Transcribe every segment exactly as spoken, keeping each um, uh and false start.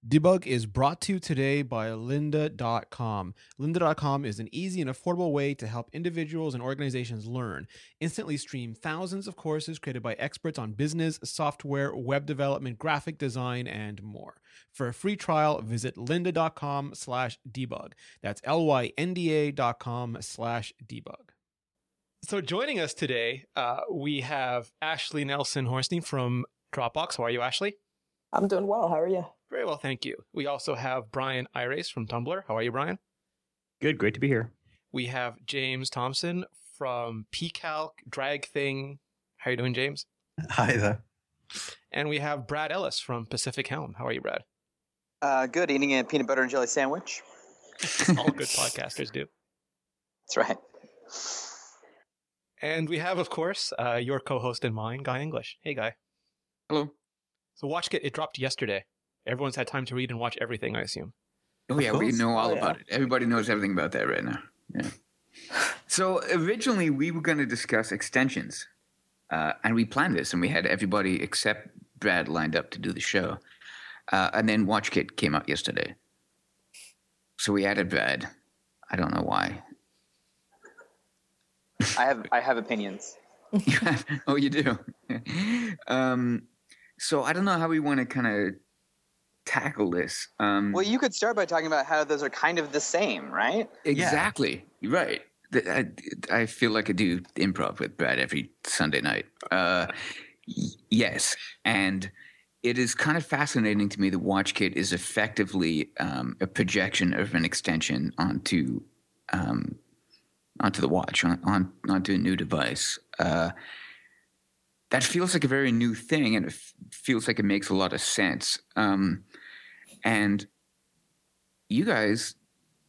Debug is brought to you today by lynda dot com. lynda dot com is an easy and affordable way to help individuals and organizations learn. Instantly stream thousands of courses created by experts on business, software, web development, graphic design, and more. For a free trial, visit lynda dot com slash debug. That's L Y N D A dot com slash debug. So joining us today, uh, we have Ashley Nelson Hornstein from Dropbox. How are you, Ashley? I'm doing well. How are you? Very well, thank you. We also have Brian Irace from Tumblr. How are you, Brian? Good, great to be here. We have James Thompson from pCalc, Drag Thing. How are you doing, James? Hi there. And we have Brad Ellis from Pacific Helm. How are you, Brad? Uh, good. Eating a peanut butter and jelly sandwich. All good podcasters do. That's right. And we have, of course, uh, your co-host and mine, Guy English. Hey, Guy. Hello. So WatchKit, it dropped yesterday. Everyone's had time to read and watch everything, I assume. Oh, yeah, we know all Oh, yeah. about it. Everybody knows everything about that right now. Yeah. So originally we were going to discuss extensions, uh, and we planned this, and we had everybody except Brad lined up to do the show. Uh, and then WatchKit came out yesterday. So we added Brad. I don't know why. I have I have opinions. Oh, you do? um, so I don't know how we want to kind of tackle this. Um, Well, you could start by talking about how those are kind of the same, right? Exactly. You're right. Th- I, I feel like I do improv with Brad every Sunday night. Uh, y- yes. And it is kind of fascinating to me that WatchKit is effectively um, a projection of an extension onto um, onto the watch, on, on onto a new device. Uh, that feels like a very new thing, and it f- feels like it makes a lot of sense. Um, and you guys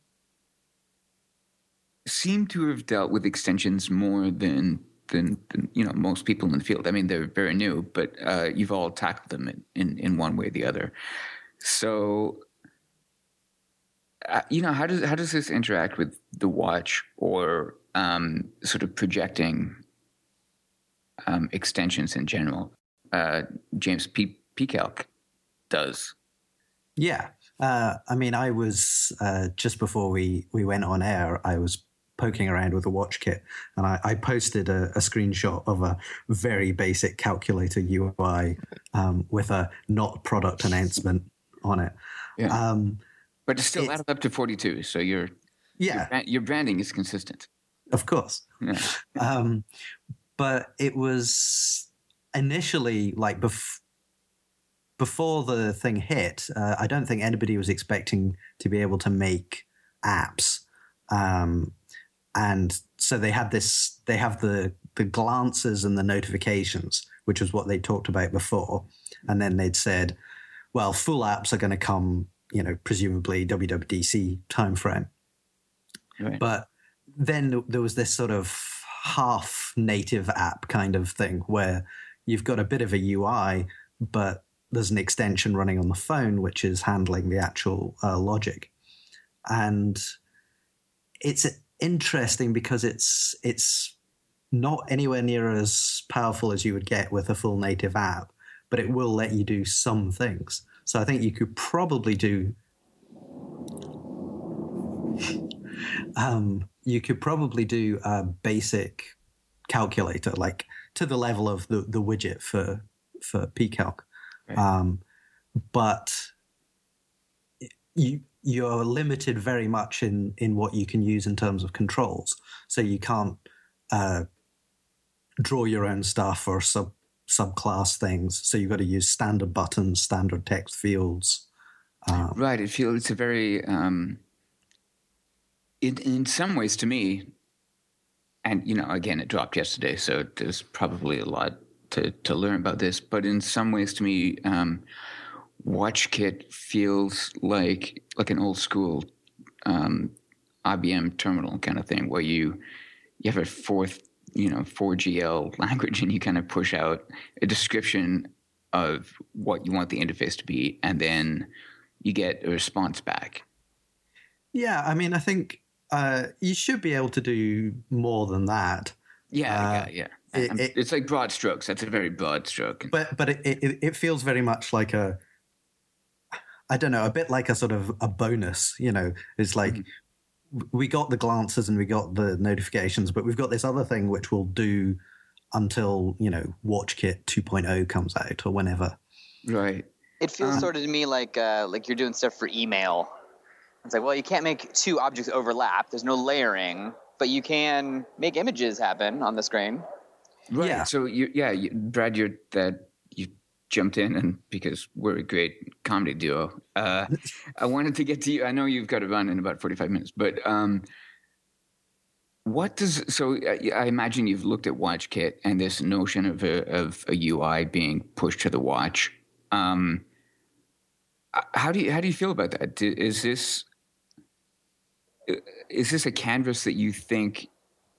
seem to have dealt with extensions more than, than, than you know most people in the field. I mean, they're very new, but uh, you've all tackled them in, in, in one way or the other. So, uh, you know, how does how does this interact with the watch, or um, sort of projecting um, extensions in general? Uh, James P. pCalc does. Yeah. Uh, I mean, I was, uh, just before we, we went on air, I was poking around with a watch kit, and I, I posted a, a screenshot of a very basic calculator U I um, with a not product announcement on it. Yeah. Um, But it's still it's- added up to forty-two, so your yeah, your, brand, your branding is consistent. of course. Yeah. Um, but it was initially like bef- before the thing hit, uh, I don't think anybody was expecting to be able to make apps. Um, and so they had this, they have the, the glances and the notifications, which was what they talked about before. And then they'd said, well, full apps are going to come, you know, presumably W W D C timeframe. Right. But then there was this sort of half native app kind of thing where you've got a bit of a U I, but there's an extension running on the phone which is handling the actual uh, logic. And it's interesting because it's it's not anywhere near as powerful as you would get with a full native app, but it will let you do some things. So I think you could probably do um, you could probably do a basic calculator, like to the level of the, the widget for for pCalc. Right. Um, but you you're limited very much in in what you can use in terms of controls. So you can't uh, draw your own stuff or sub subclass things. So you've got to use standard buttons, standard text fields. Um, Right. It feels it's a very, um, in in some ways, to me, and you know, again, it dropped yesterday, so there's probably a lot to to learn about this. But in some ways, to me, um, WatchKit feels like like an old school um, I B M terminal kind of thing, where you you have a fourth, you know, four G L language, and you kind of push out a description of what you want the interface to be, and then you get a response back. yeah, I mean, I think uh, you should be able to do more than that. Yeah, Uh, yeah, yeah. it- Um, it- it's like broad strokes. That's a very broad stroke. But but it, it, it feels very much like a I don't know, a bit like a sort of a bonus, you know, it's like mm-hmm. we got the glances and we got the notifications, but we've got this other thing which we'll do until, you know, WatchKit two point oh comes out or whenever. Right. It feels um, sort of to me like uh, like you're doing stuff for email. It's like, well, you can't make two objects overlap. There's no layering, but you can make images happen on the screen. Right. Yeah. So you, yeah, you, Brad, you're that you jumped in, and because we're a great comedy duo, uh, I wanted to get to you. I know you've got to run in about forty-five minutes, but um, what does so? I, I imagine you've looked at WatchKit and this notion of a, of a U I being pushed to the watch. Um, how do you how do you feel about that? Is this is this a canvas that you think?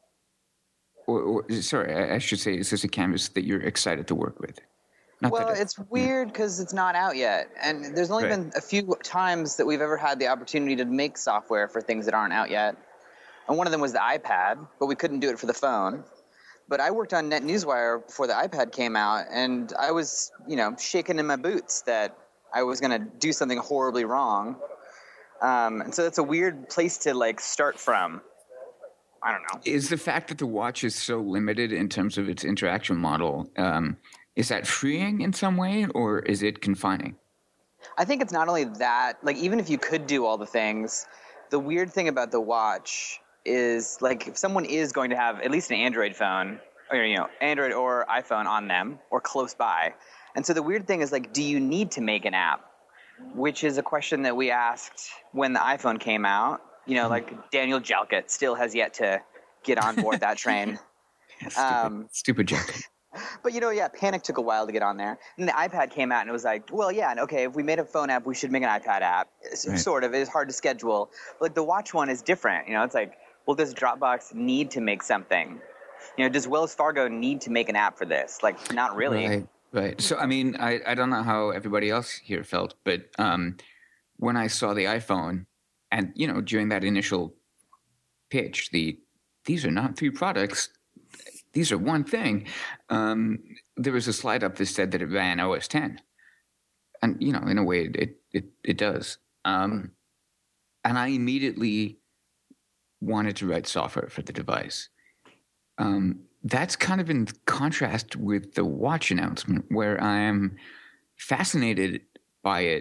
Or, or sorry, I, I should say, is this a canvas that you're excited to work with? Not well, it, it's weird because it's not out yet. And there's only right. been a few times that we've ever had the opportunity to make software for things that aren't out yet. And one of them was the iPad, but we couldn't do it for the phone. But I worked on NetNewsWire before the iPad came out, and I was, you know, shaking in my boots that I was going to do something horribly wrong. Um, and so it's a weird place to, like, start from. I don't know. Is the fact that the watch is so limited in terms of its interaction model, um, is that freeing in some way, or is it confining? I think it's not only that, like, even if you could do all the things, the weird thing about the watch is, like, if someone is going to have at least an Android phone, or, you know, Android or iPhone on them, or close by. And so the weird thing is, like, do you need to make an app? Which is a question that we asked when the iPhone came out. You know, like Daniel Jalkut still has yet to get on board that train. Yeah, stupid, um, stupid Jalkut. But, you know, yeah, Panic took a while to get on there. And the iPad came out and it was like, well, yeah, and okay, if we made a phone app, we should make an iPad app. It's, right. Sort of. It is hard to schedule. But, like, the watch one is different. You know, it's like, well, does Dropbox need to make something? You know, does Wells Fargo need to make an app for this? Like, not really. Right, right. So, I mean, I, I don't know how everybody else here felt, but um, when I saw the iPhone, and, you know, during that initial pitch, the these are not three products, these are one thing. Um, there was a slide up that said that it ran O S ten. And, you know, in a way, it it, it does. Um, and I immediately wanted to write software for the device. Um, that's kind of in contrast with the watch announcement, where I am fascinated by it,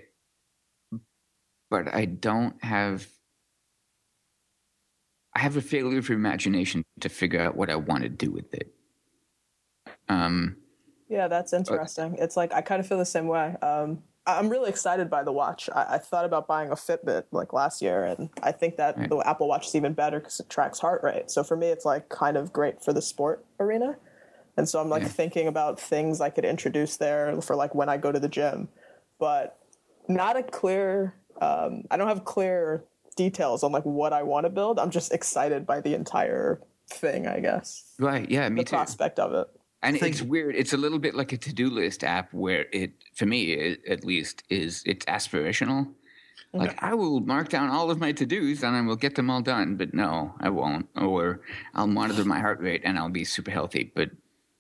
but I don't have, I have a failure of imagination to figure out what I want to do with it. Um, yeah, that's interesting. Uh, it's like, I kind of feel the same way. Um, I'm really excited by the watch. I, I thought about buying a Fitbit like last year, and I think that right. the Apple Watch is even better because it tracks heart rate. So for me, it's like kind of great for the sport arena. And so I'm like yeah. thinking about things I could introduce there for like when I go to the gym, but not a clear... Um, I don't have clear details on like what I want to build. I'm just excited by the entire thing, I guess. Right. Yeah. Me the too. The prospect of it. And it's weird. It's a little bit like a to-do list app where it, for me it, at least, is it's aspirational. Like okay. I will mark down all of my to-dos and I will get them all done. But no, I won't. Or I'll monitor my heart rate and I'll be super healthy. But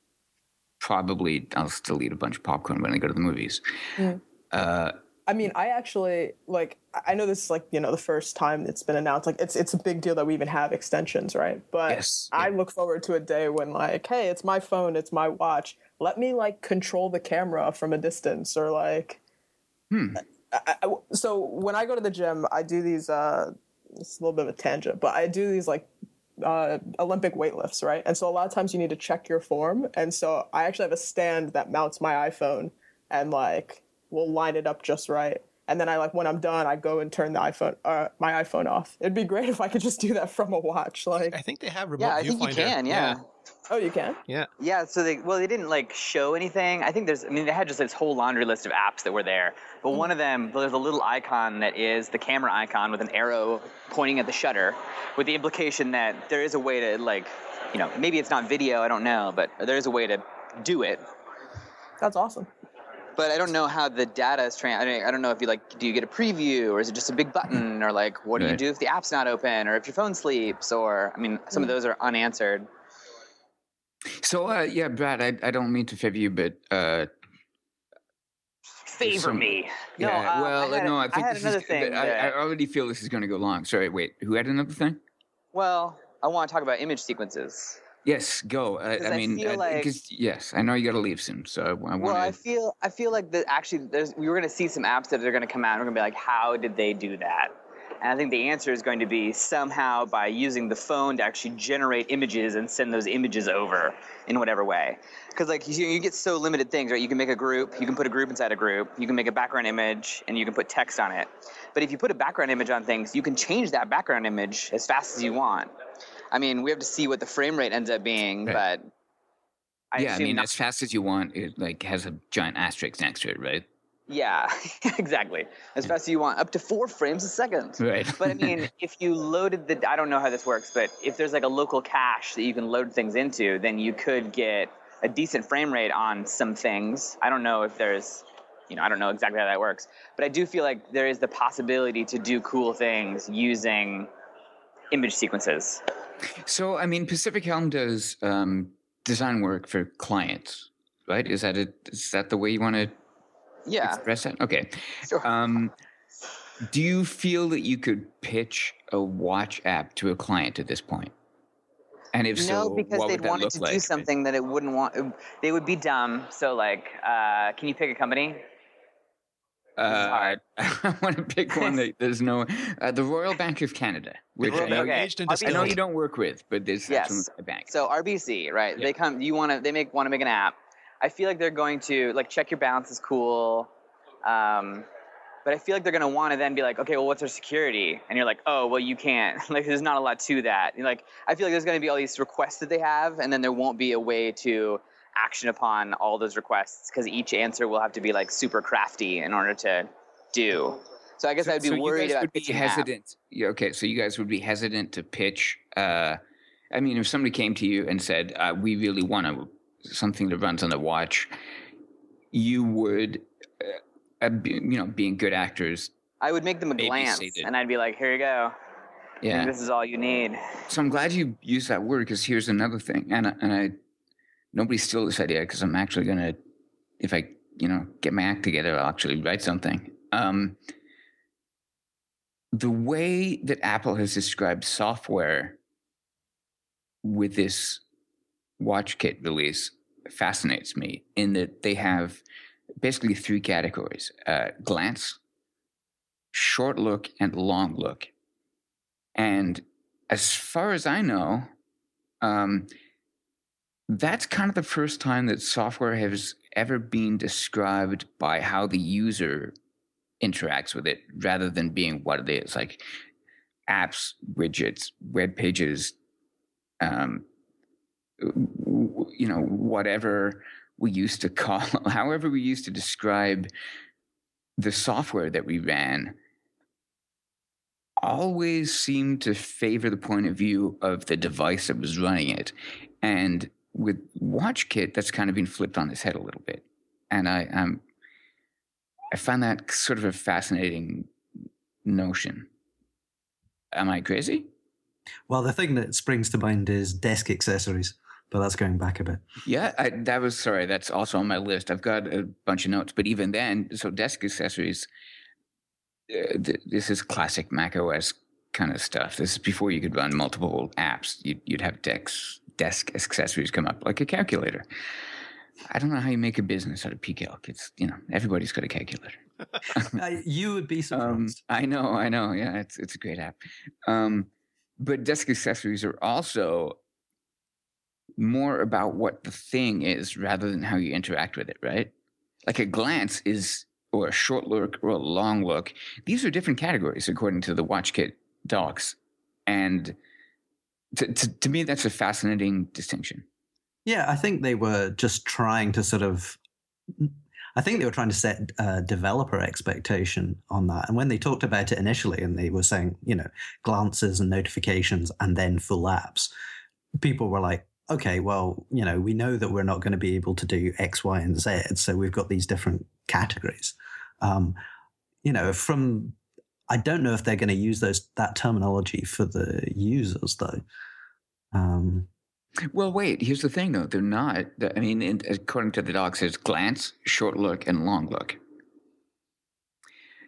probably I'll still eat a bunch of popcorn when I go to the movies. Mm. Uh, I mean, I actually, like, I know this is, like, you know, the first time it's been announced. Like, it's it's a big deal that we even have extensions, right? But yes, I yeah. look forward to a day when, like, hey, it's my phone, it's my watch. Let me, like, control the camera from a distance or, like... Hmm. I, I, so when I go to the gym, I do these, uh, it's a little bit of a tangent, but I do these, like, uh, Olympic weightlifts, right? And so a lot of times you need to check your form. And so I actually have a stand that mounts my iPhone and, like... we'll line it up just right. And then I like, when I'm done, I go and turn the iPhone, uh, my iPhone off. It'd be great if I could just do that from a watch. Like, I think they have remote Yeah, I think you viewfinder. can, yeah. yeah. Oh, you can? Yeah. Yeah, so they, well, they didn't like show anything. I think there's, I mean, they had just this whole laundry list of apps that were there. But one of them, there's a little icon that is the camera icon with an arrow pointing at the shutter with the implication that there is a way to like, you know, maybe it's not video, I don't know, but there is a way to do it. That's awesome. But I don't know how the data is trained. I don't, I don't know if you like, do you get a preview or is it just a big button or like, what do right. you do if the app's not open or if your phone sleeps or, I mean, some of those are unanswered. So, uh, yeah, Brad, I, I don't mean to favor you, but uh, favor some- me. No, yeah. um, well, I had, no, I think I had this another is. thing. I, that- I already feel this is going to go long. Sorry, wait. Who had another thing? well, I want to talk about image sequences. Yes, go. I, 'Cause I I mean, feel I- like- 'cause- yes, I know you got to leave soon, so I, I want Well, I to. feel I feel like that actually there's we were going to see some apps that are going to come out and we're going to be like, how did they do that? And I think the answer is going to be somehow by using the phone to actually generate images and send those images over in whatever way. Because like you, you get so limited things, right? You can make a group, you can put a group inside a group, you can make a background image, and you can put text on it. But if you put a background image on things, you can change that background image as fast as you want. I mean, we have to see what the frame rate ends up being, Right. but I Yeah, I assume mean, not- as fast as you want, it like has a giant asterisk next to it, right? yeah, exactly. As fast as you want, up to four frames a second. Right. But I mean, if you loaded the, I don't know how this works, but if there's like a local cache that you can load things into, then you could get a decent frame rate on some things. I don't know if there's, you know, I don't know exactly how that works, but I do feel like there is the possibility to do cool things using image sequences. So, I mean, Pacific Helm does um, design work for clients, right? Is that it? Is that the way you want to Yeah. express that? Okay. Sure. Um, do you feel that you could pitch a watch app to a client at this point? And if No, so, because what they'd would that want it look to like? do something that it wouldn't want. They would be dumb. So, like, uh, can you pick a company? Uh, hard. I want to pick one that there's no. Uh, the Royal Bank of Canada, which I Royal know, Bank okay. aged and I'll be- I know distilled. you don't work with, but there's Yes. actually a bank. So R B C, right? Yeah. They come. You want to? They make want to make an app. I feel like they're going to like check your balance is cool, um, but I feel like they're going to want to then be like, okay, well, what's our security? And you're like, oh, well, you can't. Like, there's not a lot to that. You're like, I feel like there's going to be all these requests that they have, and then there won't be a way to action upon all those requests because each answer will have to be like super crafty in order to do. So I guess so, I'd be so you worried guys about would be pitching an app. hesitant. Yeah, okay, so you guys would be hesitant to pitch. Uh, I mean, if somebody came to you and said, uh, "We really want to, something that runs on the watch," you would, uh, uh, be, you know, being good actors. I would make them a Maybe glance, seated. and I'd be like, here you go. I Yeah. think this is all you need. So I'm glad you used that word because here's another thing, and I- and I nobody stole this idea because I'm actually gonna, if I you know get my act together, I'll actually write something. Um, the way that Apple has described software with this WatchKit release fascinates me in that they have basically three categories: uh, glance, short look, and long look. And as far as I know, um, that's kind of the first time that software has ever been described by how the user interacts with it rather than being what it is, like apps, widgets, web pages, um, w- you know, whatever we used to call, however we used to describe the software that we ran, always seemed to favor the point of view of the device that was running it. And with WatchKit, that's kind of been flipped on its head a little bit. And I um, I find that sort of a fascinating notion. Am I crazy? Well, the thing that springs to mind is desk accessories, but that's going back a bit. Yeah, I, that was, sorry, that's also on my list. I've got a bunch of notes, but even then, so desk accessories, uh, th- this is classic Mac O S kind of stuff. This is before you could run multiple apps. You'd, you'd have desk, desk accessories come up, like a calculator. I don't know how you make a business out of P Calc. It's, you know, everybody's got a calculator. Uh, you would be surprised. Um, I know, I know. Yeah, it's it's a great app. Um, but desk accessories are also more about what the thing is rather than how you interact with it, right? Like a glance is, or a short look or a long look. These are different categories according to the WatchKit docs. And to, to, to me, that's a fascinating distinction. Yeah, I think they were just trying to sort of, I think they were trying to set a developer expectation on that. And when they talked about it initially and they were saying, you know, glances and notifications and then full apps, people were like, okay, well, you know, we know that we're not going to be able to do X, Y, and Z. So we've got these different categories. Um, you know, from, I don't know if they're going to use those, that terminology for the users though. Um, Well, wait, here's the thing, though. They're not. I mean, in, according to the docs, there's glance, short look, and long look.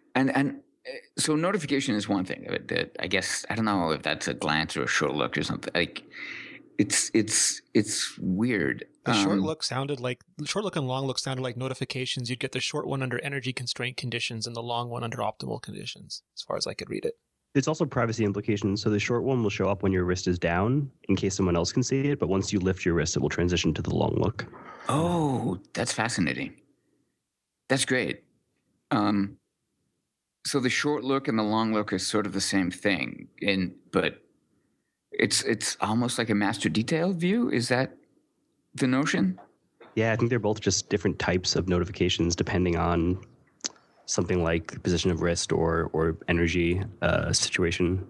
And and uh, so notification is one thing that, that I guess I don't know if that's a glance or a short look or something. Like it's it's it's weird. The short Um, look sounded like the short look and long look sounded like notifications. You'd get the short one under energy constraint conditions and the long one under optimal conditions, as far as I could read it. There's also privacy implications. So the short one will show up when your wrist is down in case someone else can see it. But once you lift your wrist, it will transition to the long look. Oh, that's fascinating. That's great. Um, so the short look and the long look are sort of the same thing, in but it's it's almost like a master detail view. Is that the notion? Yeah, I think they're both just different types of notifications depending on something like position of wrist or or energy uh, situation.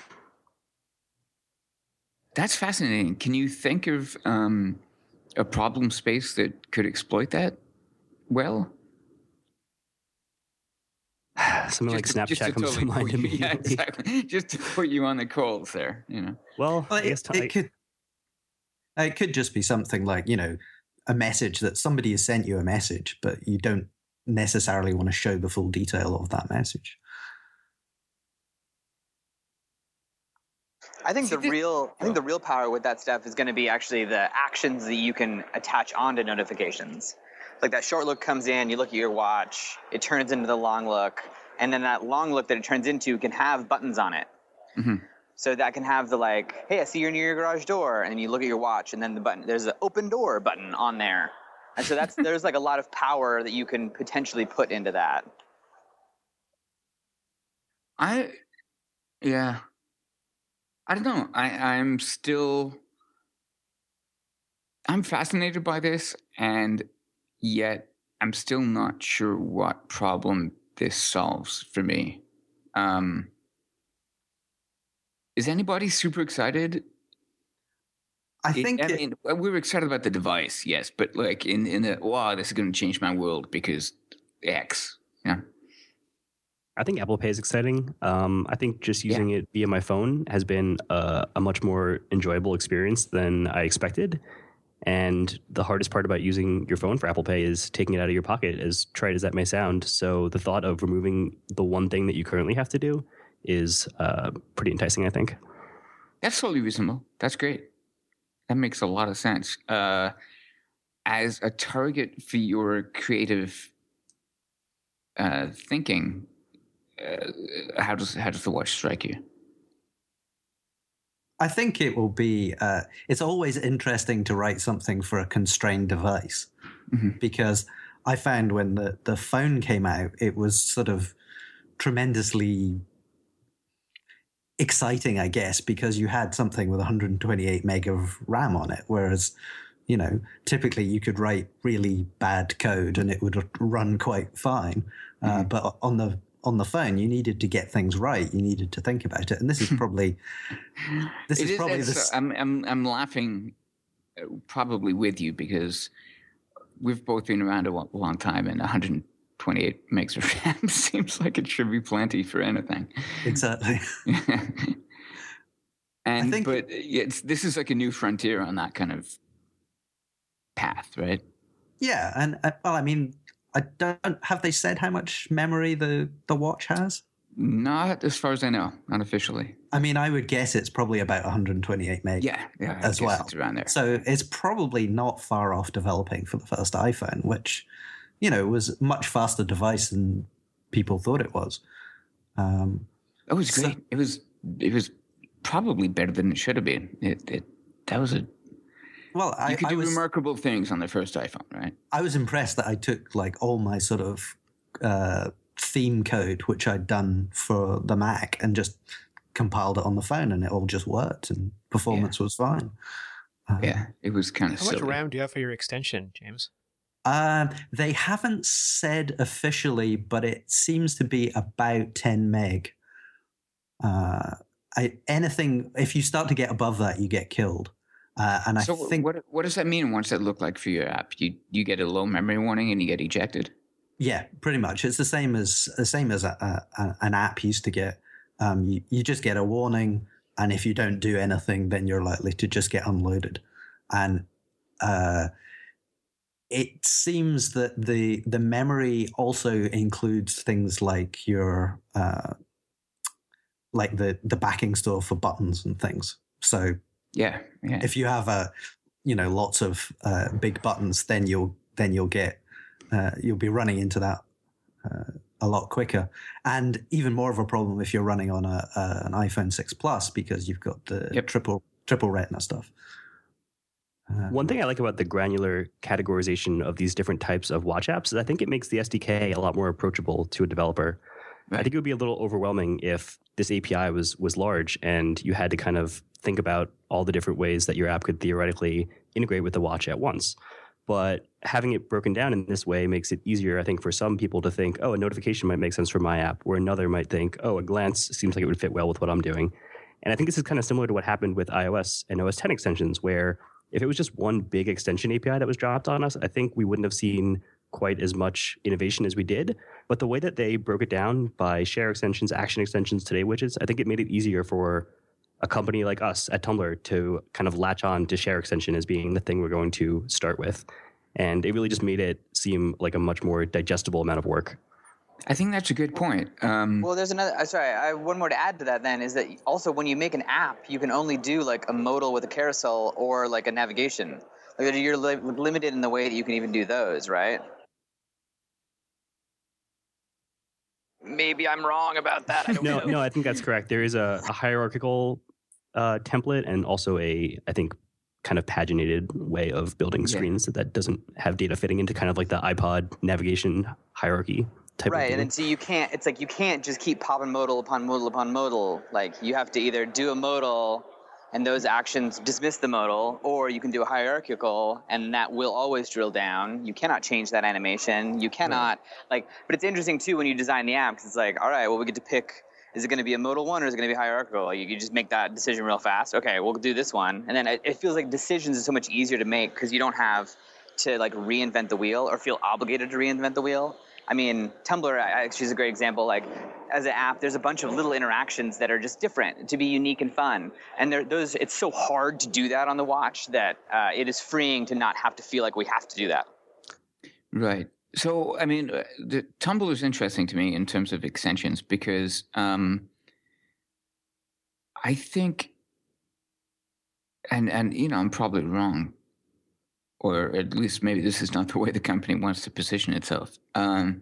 That's fascinating. Can you think of um, a problem space that could exploit that well? Something like Just to- just Snapchat to comes totally to mind put you- Yeah, immediately. exactly. Just to put you on the coals there, you know. Well, Well, I guess it, it could it could just be something like, you know, a message that somebody has sent you a message, but you don't necessarily want to show the full detail of that message. I think See, the thi- real I think the real power with that stuff is going to be actually the actions that you can attach onto notifications. Like that short look comes in, you look at your watch, it turns into the long look, and then that long look that it turns into can have buttons on it. Mm-hmm. So that can have the like, hey, I see you're near your garage door, and then you look at your watch, and then the button, there's an open door button on there, and so that's there's like a lot of power that you can potentially put into that. I, yeah, I don't know. I, I'm still, I'm fascinated by this, and yet I'm still not sure what problem this solves for me. Um, is anybody super excited? I It- think I it- mean, we were excited about the device, yes, but like in in the wow, this is going to change my world because X. Yeah. I think Apple Pay is exciting. Um, I think just using it via my phone has been a, a much more enjoyable experience than I expected. And the hardest part about using your phone for Apple Pay is taking it out of your pocket, as trite as that may sound. So the thought of removing the one thing that you currently have to do is uh, pretty enticing, I think. That's totally reasonable. That's great. That makes a lot of sense. Uh, as a target for your creative uh, thinking, uh, how does how does the watch strike you? I think it will be, uh, it's always interesting to write something for a constrained device Mhm. because I found when the, the phone came out, it was sort of tremendously exciting, I guess, because you had something with one hundred twenty-eight meg of RAM on it. Whereas, you know, typically you could write really bad code and it would run quite fine. Uh, Mhm. but on the on the phone, you needed to get things right. You needed to think about it. And this is probably this It is probably it's- this. I'm I'm I'm laughing, uh, probably with you because we've both been around a wa- long time, and one hundred twenty-eight megs of RAM seems like it should be plenty for anything. Exactly. and think- but it's this is like a new frontier on that kind of path, right? Yeah, and uh, well, I mean, I don't have they said how much memory the the watch has? Not as far as I know, not officially. I mean, I would guess it's probably about one hundred twenty-eight meg. Yeah, yeah, I As guess well. it's around there. So it's probably not far off developing for the first iPhone, which, you know, was a much faster device than people thought it was. Um, It was So- great. it was it was probably better than it should have been. It, it that was a well, I, you could I do was remarkable things on the first iPhone, right? I was impressed that I took like all my sort of uh, theme code, which I'd done for the Mac, and just compiled it on the phone, and it all just worked, and performance was fine. Uh, Yeah, it was kind of How much silly. RAM do you have for your extension, James? Um, they haven't said officially, but it seems to be about ten meg. Uh, I, anything if you start to get above that, you get killed. Uh, and I so think, what what does that mean? What's that look like for your app? You you get a low memory warning and you get ejected. yeah, pretty much, it's the same as the same as a, a, an app used to get. Um, you, you just get a warning, and if you don't do anything, then you're likely to just get unloaded. And uh, it seems that the the memory also includes things like your uh, like the the backing store for buttons and things. So yeah, yeah. if you have a you know lots of uh, big buttons, then you'll then you'll get uh, you'll be running into that uh, a lot quicker, and even more of a problem if you're running on a, a an iPhone six Plus because you've got the yep. triple triple retina stuff. Uh, One thing I like about the granular categorization of these different types of watch apps is I think it makes the S D K a lot more approachable to a developer. Right. I think it would be a little overwhelming if this A P I was was large and you had to kind of think about all the different ways that your app could theoretically integrate with the watch at once. But having it broken down in this way makes it easier, I think, for some people to think, oh, a notification might make sense for my app, where another might think, oh, a glance seems like it would fit well with what I'm doing. And I think this is kind of similar to what happened with iOS and O S ten extensions, where if it was just one big extension A P I that was dropped on us, I think we wouldn't have seen quite as much innovation as we did. But the way that they broke it down by share extensions, action extensions, today widgets, I think it made it easier for a company like us at Tumblr to kind of latch on to share extension as being the thing we're going to start with. And it really just made it seem like a much more digestible amount of work. I think that's a good point. Um, well, there's another. Sorry, I have one more to add to that. Then is that also when you make an app, you can only do like a modal with a carousel or like a navigation. Like you're li- limited in the way that you can even do those, right? Maybe I'm wrong about that. I don't no, know. no, I think that's correct. There is a, a hierarchical uh, template and also a, I think, kind of paginated way of building screens yeah. that, that doesn't have data fitting into kind of like the iPod navigation hierarchy. Right, and then so you can't, it's like you can't just keep popping modal upon modal upon modal. Like you have to either do a modal and those actions dismiss the modal, or you can do a hierarchical and that will always drill down. You cannot change that animation. You cannot, right. like, but it's interesting too when you design the app because it's like, all right, well, we get to pick, is it going to be a modal one or is it going to be hierarchical? You, you just make that decision real fast. Okay, we'll do this one. And then it, it feels like decisions are so much easier to make because you don't have to like reinvent the wheel or feel obligated to reinvent the wheel. I mean, Tumblr actually is a great example. Like, as an app, there's a bunch of little interactions that are just different to be unique and fun. And there, those, it's so hard to do that on the watch that uh, it is freeing to not have to feel like we have to do that. Right. So, I mean, the Tumblr is interesting to me in terms of extensions because um, I think, and and you know, I'm probably wrong. Or at least maybe this is not the way the company wants to position itself. Um,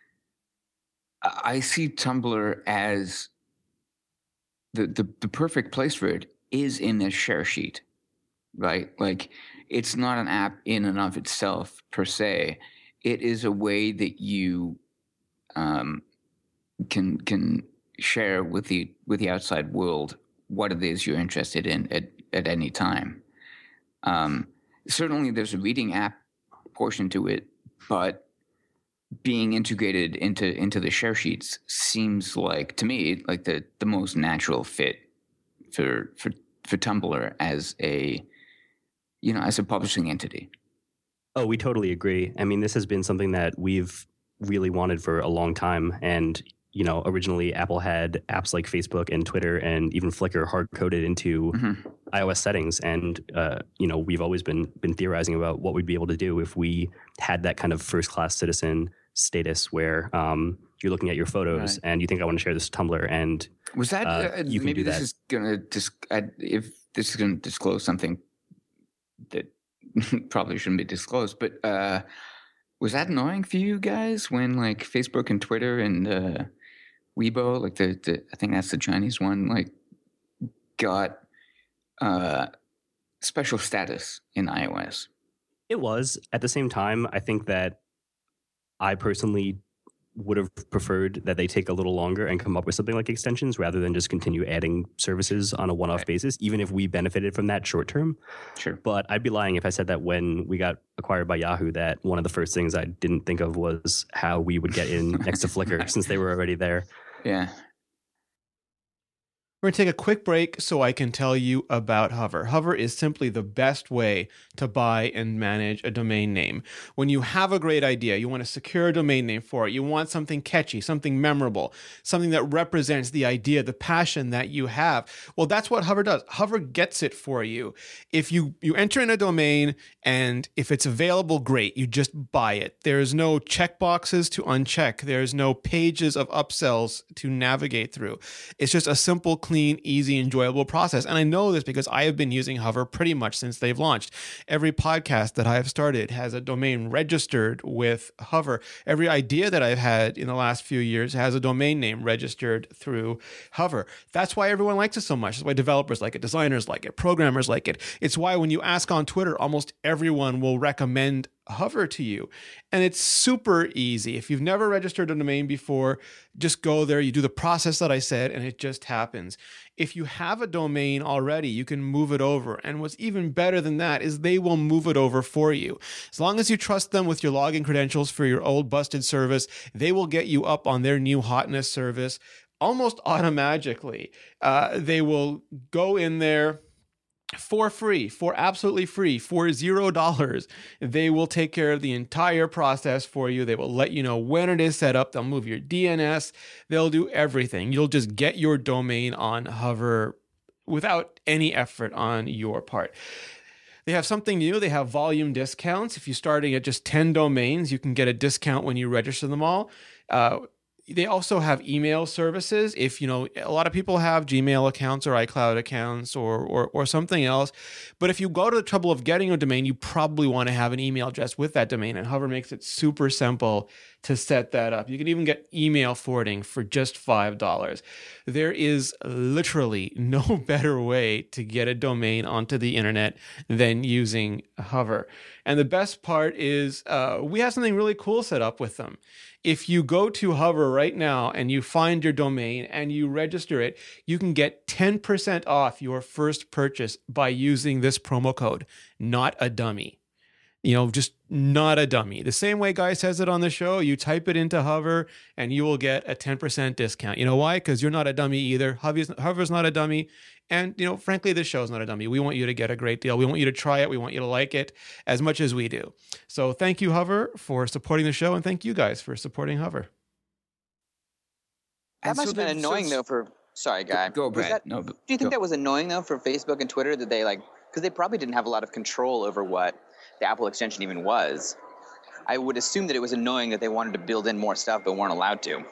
I see Tumblr as the, the the perfect place for it is in a share sheet, right? Like it's not an app in and of itself per se. It is a way that you um, can can share with the with the outside world what it is you're interested in at, at any time. Um, Certainly, there's a reading app portion to it, but being integrated into into the share sheets seems like to me like the, the most natural fit for for for Tumblr as a you know as a publishing entity. Oh, we totally agree. I mean, this has been something that we've really wanted for a long time, and you know, originally Apple had apps like Facebook and Twitter and even Flickr hard-coded into mm-hmm. iOS settings. And, uh, you know, we've always been been theorizing about what we'd be able to do if we had that kind of first-class citizen status where um, you're looking at your photos right. and you think, I want to share this to Tumblr. And was that, uh, uh, you can maybe do this that. is going to, dis- if this is going to disclose something that probably shouldn't be disclosed, but uh, was that annoying for you guys when, like, Facebook and Twitter and... Uh, Weibo, like the, the, I think that's the Chinese one, like got uh, special status in iOS. It was. At the same time, I think that I personally would have preferred that they take a little longer and come up with something like extensions rather than just continue adding services on a one-off right. basis, even if we benefited from that short term. Sure. But I'd be lying if I said that when we got acquired by Yahoo, that one of the first things I didn't think of was how we would get in next to Flickr since they were already there. Yeah. We're going to take a quick break so I can tell you about Hover. Hover is simply the best way to buy and manage a domain name. When you have a great idea, you want to secure a domain name for it, you want something catchy, something memorable, something that represents the idea, the passion that you have. Well, that's what Hover does. Hover gets it for you. If you, you enter in a domain and if it's available, great, you just buy it. There's no checkboxes to uncheck. There's no pages of upsells to navigate through. It's just a simple, clean, easy, enjoyable process. And I know this because I have been using Hover pretty much since they've launched. Every podcast that I have started has a domain registered with Hover. Every idea that I've had in the last few years has a domain name registered through Hover. That's why everyone likes it so much. That's why developers like it, designers like it, programmers like it. It's why when you ask on Twitter, almost everyone will recommend Hover to you. And it's super easy. If you've never registered a domain before, just go there, you do the process that I said, and it just happens. If you have a domain already, you can move it over. And what's even better than that is they will move it over for you. As long as you trust them with your login credentials for your old busted service, they will get you up on their new hotness service almost automatically. Uh, they will go in there for free, for absolutely free, for zero dollars. They will take care of the entire process for you. They will let you know when it is set up. They'll move your D N S. They'll do everything. You'll just get your domain on Hover without any effort on your part. They have something new. They have volume discounts. If you're starting at just ten domains, you can get a discount when you register them all. Uh, They also have email services. If, you know, a lot of people have Gmail accounts or iCloud accounts or, or or something else. But if you go to the trouble of getting a domain, you probably want to have an email address with that domain. And Hover makes it super simple to set that up. You can even get email forwarding for just five dollars. There is literally no better way to get a domain onto the internet than using Hover. And the best part is uh, we have something really cool set up with them. If you go to Hover right now and you find your domain and you register it, you can get ten percent off your first purchase by using this promo code, not a dummy. You know, just not a dummy. The same way Guy says it on the show, you type it into Hover and you will get a ten percent discount. You know why? Because you're not a dummy either. Hover's, Hover's not a dummy. And, you know, frankly, this show's not a dummy. We want you to get a great deal. We want you to try it. We want you to like it as much as we do. So thank you, Hover, for supporting the show. And thank you guys for supporting Hover. That And must so have been then- annoying, so- though, for... Sorry, Guy. Go, Was Brad. that- No, do you think go. that was annoying, though, for Facebook and Twitter that they, like... Because they probably didn't have a lot of control over what the Apple extension even was. I would assume that it was annoying that they wanted to build in more stuff but weren't allowed to.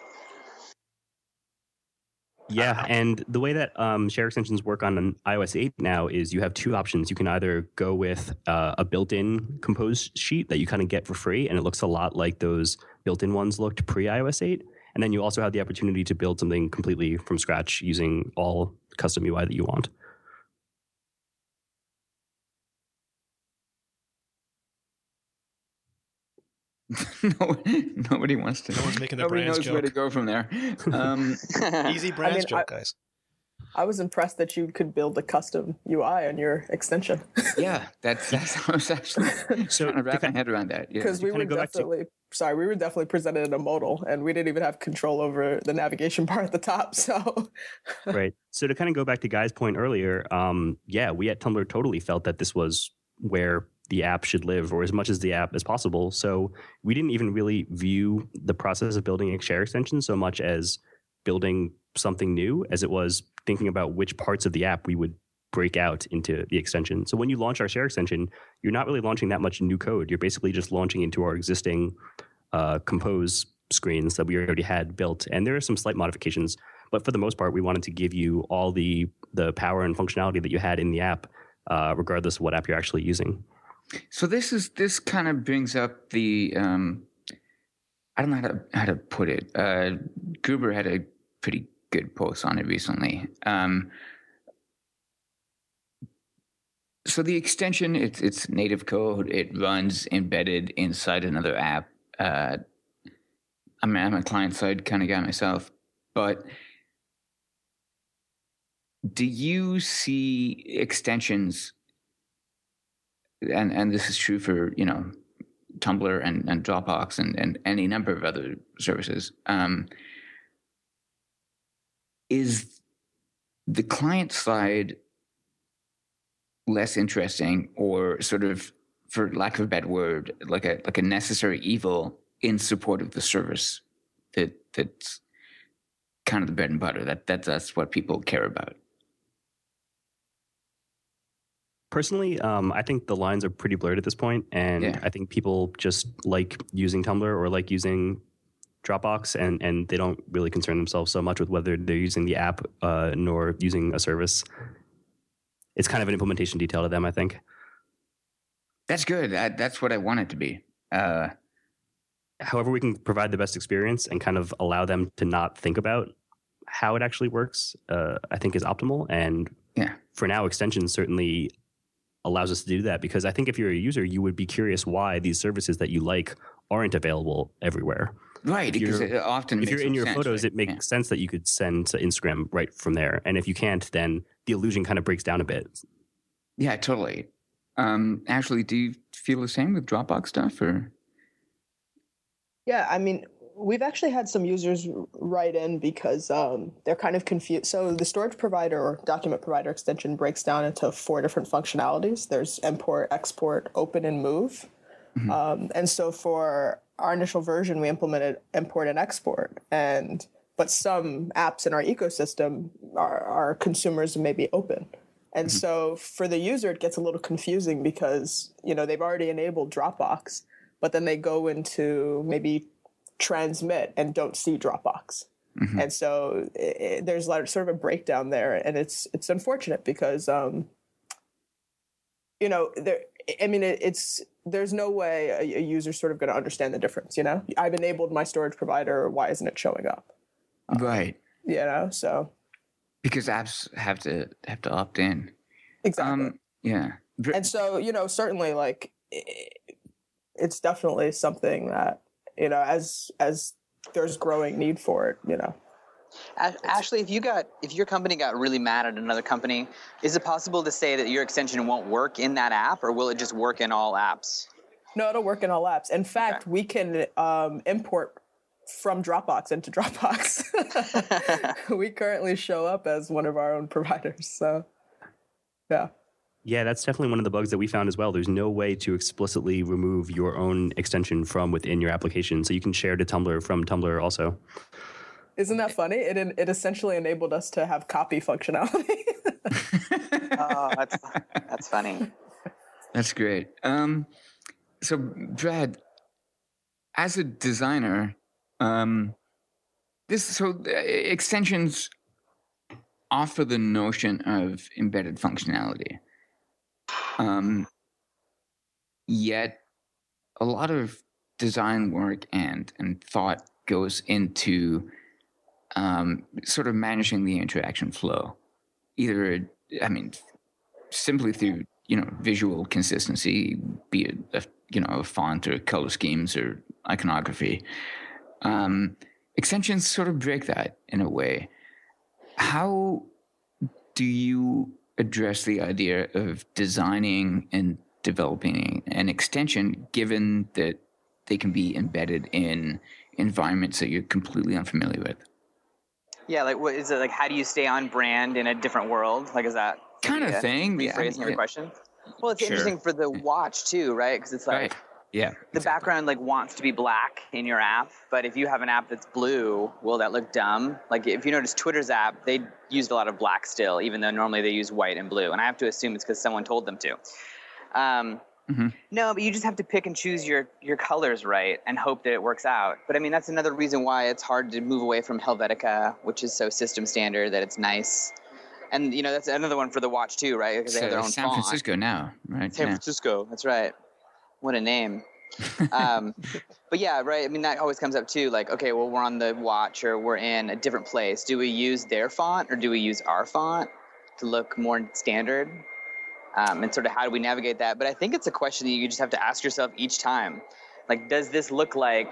Yeah, and the way that um, share extensions work on an iOS eight now is you have two options. You can either go with uh, a built-in Compose sheet that you kind of get for free, and it looks a lot like those built-in ones looked pre-iOS eight. And then you also have the opportunity to build something completely from scratch using all custom U I that you want. no, nobody wants to. No one's making the Nobody Brands knows where to joke. go from there. Um, Easy Brands mean, joke, I- guys. I was impressed that you could build a custom U I on your extension. yeah, that's that's how I was actually So trying to wrap to my head around that. Yeah. Because we kinda were go back to- definitely sorry, we were definitely presented in a modal, and we didn't even have control over the navigation bar at the top. So, Right. So to kind of go back to Guy's point earlier, um, yeah, we at Tumblr totally felt that this was where the app should live, or as much as the app as possible. So we didn't even really view the process of building a share extension so much as building something new as it was thinking about which parts of the app we would break out into the extension. So when you launch our share extension, you're not really launching that much new code. You're basically just launching into our existing uh, Compose screens that we already had built. And there are some slight modifications, but for the most part, we wanted to give you all the the power and functionality that you had in the app, uh, regardless of what app you're actually using. So this is this kind of brings up the um, I don't know how to how to put it. Uh, Gruber had a pretty good post on it recently. Um, so the extension, it's it's native code. It runs embedded inside another app. Uh, I'm I'm a client side kind of guy myself, but do you see extensions? And and this is true for, you know, Tumblr and, and Dropbox and, and any number of other services. Um, is the client side less interesting, or sort of, for lack of a better word, like a like a necessary evil in support of the service that that's kind of the bread and butter. That that that's what people care about. Personally, um, I think the lines are pretty blurred at this point, and Yeah. I think people just like using Tumblr or like using Dropbox, and, and they don't really concern themselves so much with whether they're using the app uh, nor using a service. It's kind of an implementation detail to them, I think. That's good. I, that's what I want it to be. Uh, However, we can provide the best experience and kind of allow them to not think about how it actually works, uh, I think is optimal. And yeah. for now, extensions certainly allows us to do that, because I think if you're a user, you would be curious why these services that you like aren't available everywhere. Right, If because you're- it often If makes you're in no your sense, photos, right? it makes Yeah. sense that you could send to Instagram right from there. And if you can't, then the illusion kind of breaks down a bit. Yeah, totally. Um, Ashley, do you feel the same with Dropbox stuff, or? Yeah, I mean, we've actually had some users write in because um, they're kind of confused. So the storage provider or document provider extension breaks down into four different functionalities. There's import, export, open, and move. Mhm. Um, and so for our initial version, we implemented import and export. And but some apps in our ecosystem are, are consumers and maybe open. And so for the user, it gets a little confusing because, you know, they've already enabled Dropbox, but then they go into maybe transmit and don't see Dropbox. Mhm. And so it, there's like sort of a breakdown there. And it's it's unfortunate because, um, you know, there. I mean, it, it's there's no way a, a user's sort of going to understand the difference, you know? I've enabled my storage provider. Why isn't it showing up? Right, You know, so because apps have to have to opt in. exactly. Um, yeah. Dr- And so, you know, certainly like i- it's definitely something that, you know, as as there's growing need for it, you know. Ash- Ashley, if you got if your company got really mad at another company, is it possible to say that your extension won't work in that app, or will it just work in all apps? No, it'll work in all apps. In fact, we can um, import from Dropbox into Dropbox. We currently show up as one of our own providers. So, yeah. Yeah, that's definitely one of the bugs that we found as well. There's no way to explicitly remove your own extension from within your application. So you can share to Tumblr from Tumblr also. Isn't that funny? It it essentially enabled us to have copy functionality. Oh, that's that's funny. That's great. Um, so, Brad, as a designer, um, this so uh, extensions offer the notion of embedded functionality. Um, yet, a lot of design work and and thought goes into um, sort of managing the interaction flow. Either, I mean, simply through you know visual consistency, be it a, you know a font or color schemes or iconography. Um, extensions sort of break that in a way. How do you address the idea of designing and developing an extension, given that they can be embedded in environments that you're completely unfamiliar with? Yeah, like what is it like? How do you stay on brand in a different world? Like, is that Kind of yeah, thing. Yeah, I rephrasing mean, your yeah. question? Well, it's Sure. interesting for the watch too, right? Because it's like Right. Yeah. the background like wants to be black in your app, but if you have an app that's blue, will that look dumb? Like if you notice Twitter's app, they used a lot of black still, even though normally they use white and blue, and I have to assume it's because someone told them to. Um, Mhm. No, but you just have to pick and choose your your colors right and hope that it works out. But I mean, that's another reason why it's hard to move away from Helvetica, which is so system standard that it's nice. And you know, that's another one for the watch too, right? Because they have their So own San font. Francisco now, right? San Yeah. Francisco, that's right. What a name. um, but yeah, right. I mean, that always comes up too. Like, okay, well, we're on the watch or we're in a different place. Do we use their font or do we use our font to look more standard? Um, and sort of how do we navigate that? But I think it's a question that you just have to ask yourself each time. Like, does this look like,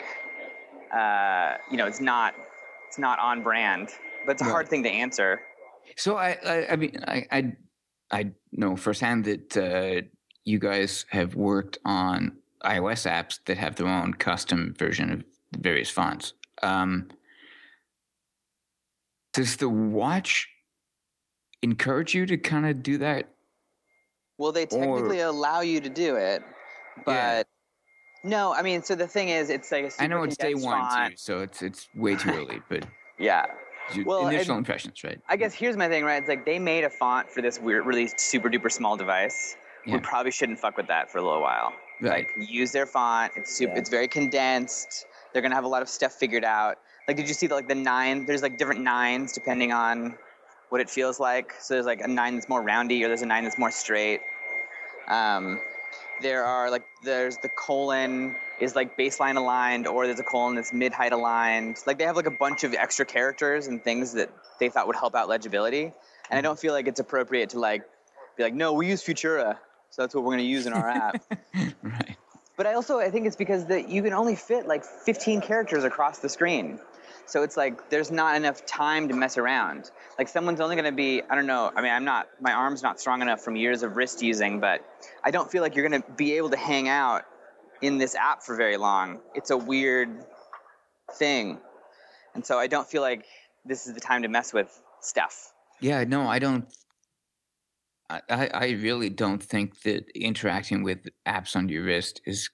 uh, you know, it's not, it's not on brand, but it's a Right. hard thing to answer. So I, I, I mean, I, I, I know firsthand that uh, you guys have worked on iOS apps that have their own custom version of various fonts. Um, does the watch encourage you to kind of do that? Well, they technically or, allow you to do it, but yeah. no. I mean, so the thing is, it's like a super I know it's day one font. too, so it's it's way too early. But yeah, well, initial impressions, right? I guess here's my thing, right? It's like they made a font for this weird, really super duper small device. Yeah. We probably shouldn't fuck with that for a little while. Right. Like, use their font. It's super. Yeah. It's very condensed. They're gonna have a lot of stuff figured out. Like, did you see the, like the nine? There's like different nines depending on what it feels like. So there's like a nine that's more roundy, or there's a nine that's more straight. Um, there are like there's the colon is like baseline aligned, or there's a colon that's mid-height aligned. Like they have like a bunch of extra characters and things that they thought would help out legibility. And I don't feel like it's appropriate to like be like, no, we use Futura, so that's what we're going to use in our app. Right. But I also I think it's because that you can only fit like fifteen characters across the screen. So it's like there's not enough time to mess around. Like someone's only going to be, I don't know, I mean, I'm not, my arm's not strong enough from years of wrist using, but I don't feel like you're going to be able to hang out in this app for very long. It's a weird thing. And so I don't feel like this is the time to mess with stuff. Yeah, no, I don't. I, I really don't think that interacting with apps on your wrist is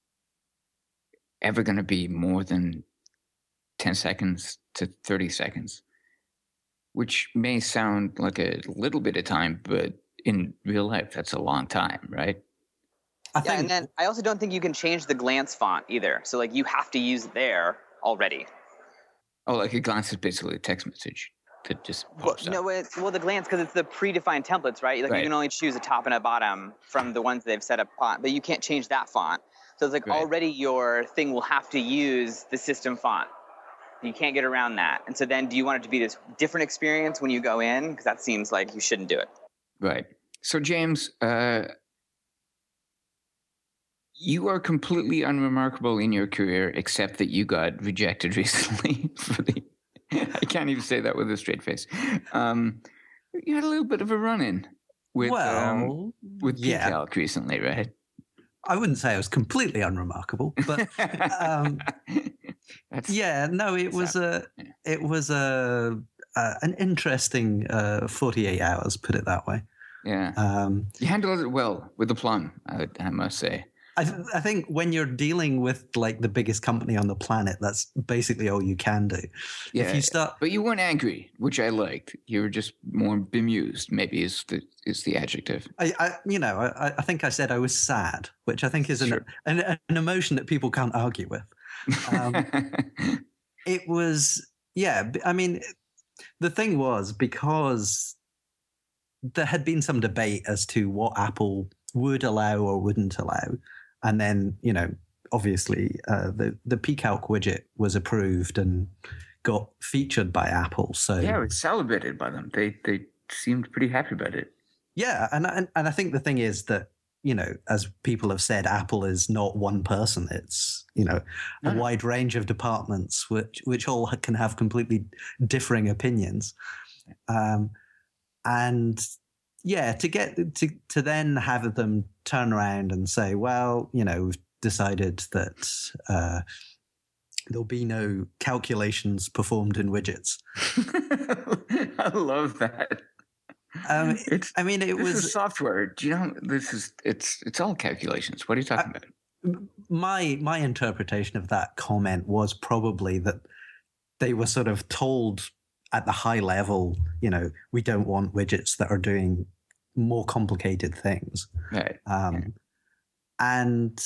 ever going to be more than ten seconds to thirty seconds, which may sound like a little bit of time, but in real life, that's a long time, right? I think, yeah, and then I also don't think you can change the glance font either. So, like, you have to use there already. Oh, like a glance is basically a text message that just pops well, up. No, it's, well, the glance, because it's the predefined templates, right? Like, right. You can only choose a top and a bottom from the ones they've set up font, but you can't change that font. So it's like right. Already your thing will have to use the system font. You can't get around that. And so then do you want it to be this different experience when you go in? Because that seems like you shouldn't do it. Right. So, James, uh, you are completely unremarkable in your career, except that you got rejected recently. For the, I can't even say that with a straight face. Um, you had a little bit of a run-in with, well, um, with yeah. P-Calc recently, right? I wouldn't say I was completely unremarkable, but um, yeah, no, it was a, yeah. it was a, uh, an interesting uh, forty-eight hours, put it that way. Yeah, um, you handled it well with aplomb, I, I must say. I, th- I think when you're dealing with like the biggest company on the planet, that's basically all you can do. Yeah, if you start, but you weren't angry, which I liked. You were just more bemused. Maybe is the is the adjective. I, I you know, I, I think I said I was sad, which I think is an, sure. an, an emotion that people can't argue with. Um, it was, yeah. I mean, the thing was because there had been some debate as to what Apple would allow or wouldn't allow. And then, you know, obviously uh, the, the P-Calc widget was approved and got featured by Apple. So yeah, it was celebrated by them. They they seemed pretty happy about it. Yeah, and, and and I think the thing is that, you know, as people have said, Apple is not one person. It's, you know, a no. wide range of departments which which all can have completely differing opinions. Um, and yeah, to get to to then have them turn around and say, well, you know, we've decided that uh, there'll be no calculations performed in widgets. I love that. Um, it's, I mean, it this was is software. Do you know this is? It's it's all calculations. What are you talking I, about? My my interpretation of that comment was probably that they were sort of told at the high level, you know, we don't want widgets that are doing more complicated things. Right. Um, yeah. And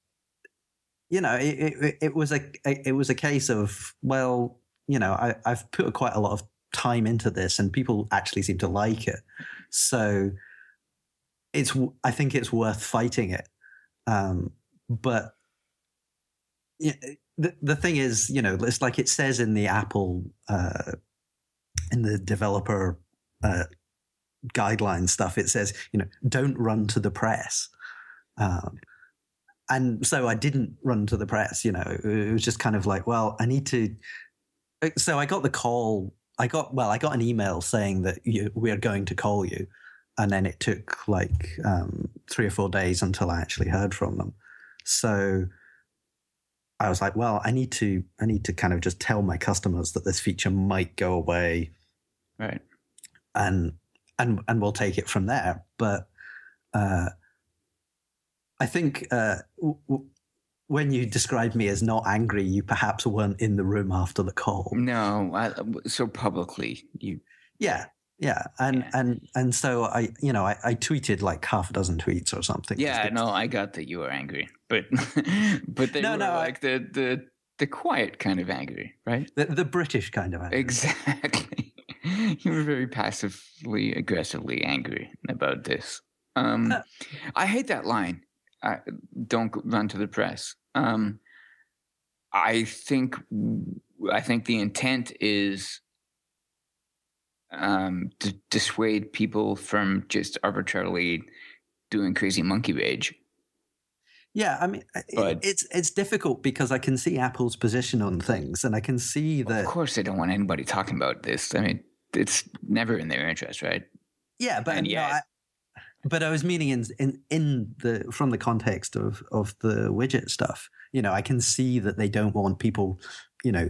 you know, it, it, it was a it was a case of, well, you know, I, I've put quite a lot of time into this, and people actually seem to like it. So it's I think it's worth fighting it. Um, but you know, the the thing is, you know, it's like it says in the Apple uh, in the developer uh, guideline stuff. It says, you know, don't run to the press. Um, and so I didn't run to the press. You know, it was just kind of like, well, I need to. So I got the call. I got well. I got an email saying that you, we are going to call you, and then it took like um, three or four days until I actually heard from them. So I was like, well, I need to. I need to kind of just tell my customers that this feature might go away. Right. And and and we'll take it from there. But uh, I think uh, w- w- when you described me as not angry, you perhaps weren't in the room after the call. No, I, so publicly you. Yeah, yeah, and Yeah. and and so I, you know, I, I tweeted like half a dozen tweets or something. Yeah, just no, I got that you were angry, but but they No, were no, I- like the the the quiet kind of angry, right? the, the British kind of anger. Exactly. You were very passively aggressively angry about this. Um, Uh, I hate that line. I, don't run to the press. Um, I think I think the intent is um, to dissuade people from just arbitrarily doing crazy monkey rage. Yeah, I mean, it- But- it's it's difficult because I can see Apple's position on things, and I can see Of that. course, they don't want anybody talking about this. I mean, it's never in their interest, right? Yeah, but and no, yet- I, but I was meaning in in in the from the context of of the widget stuff. You know, I can see that they don't want people, you know,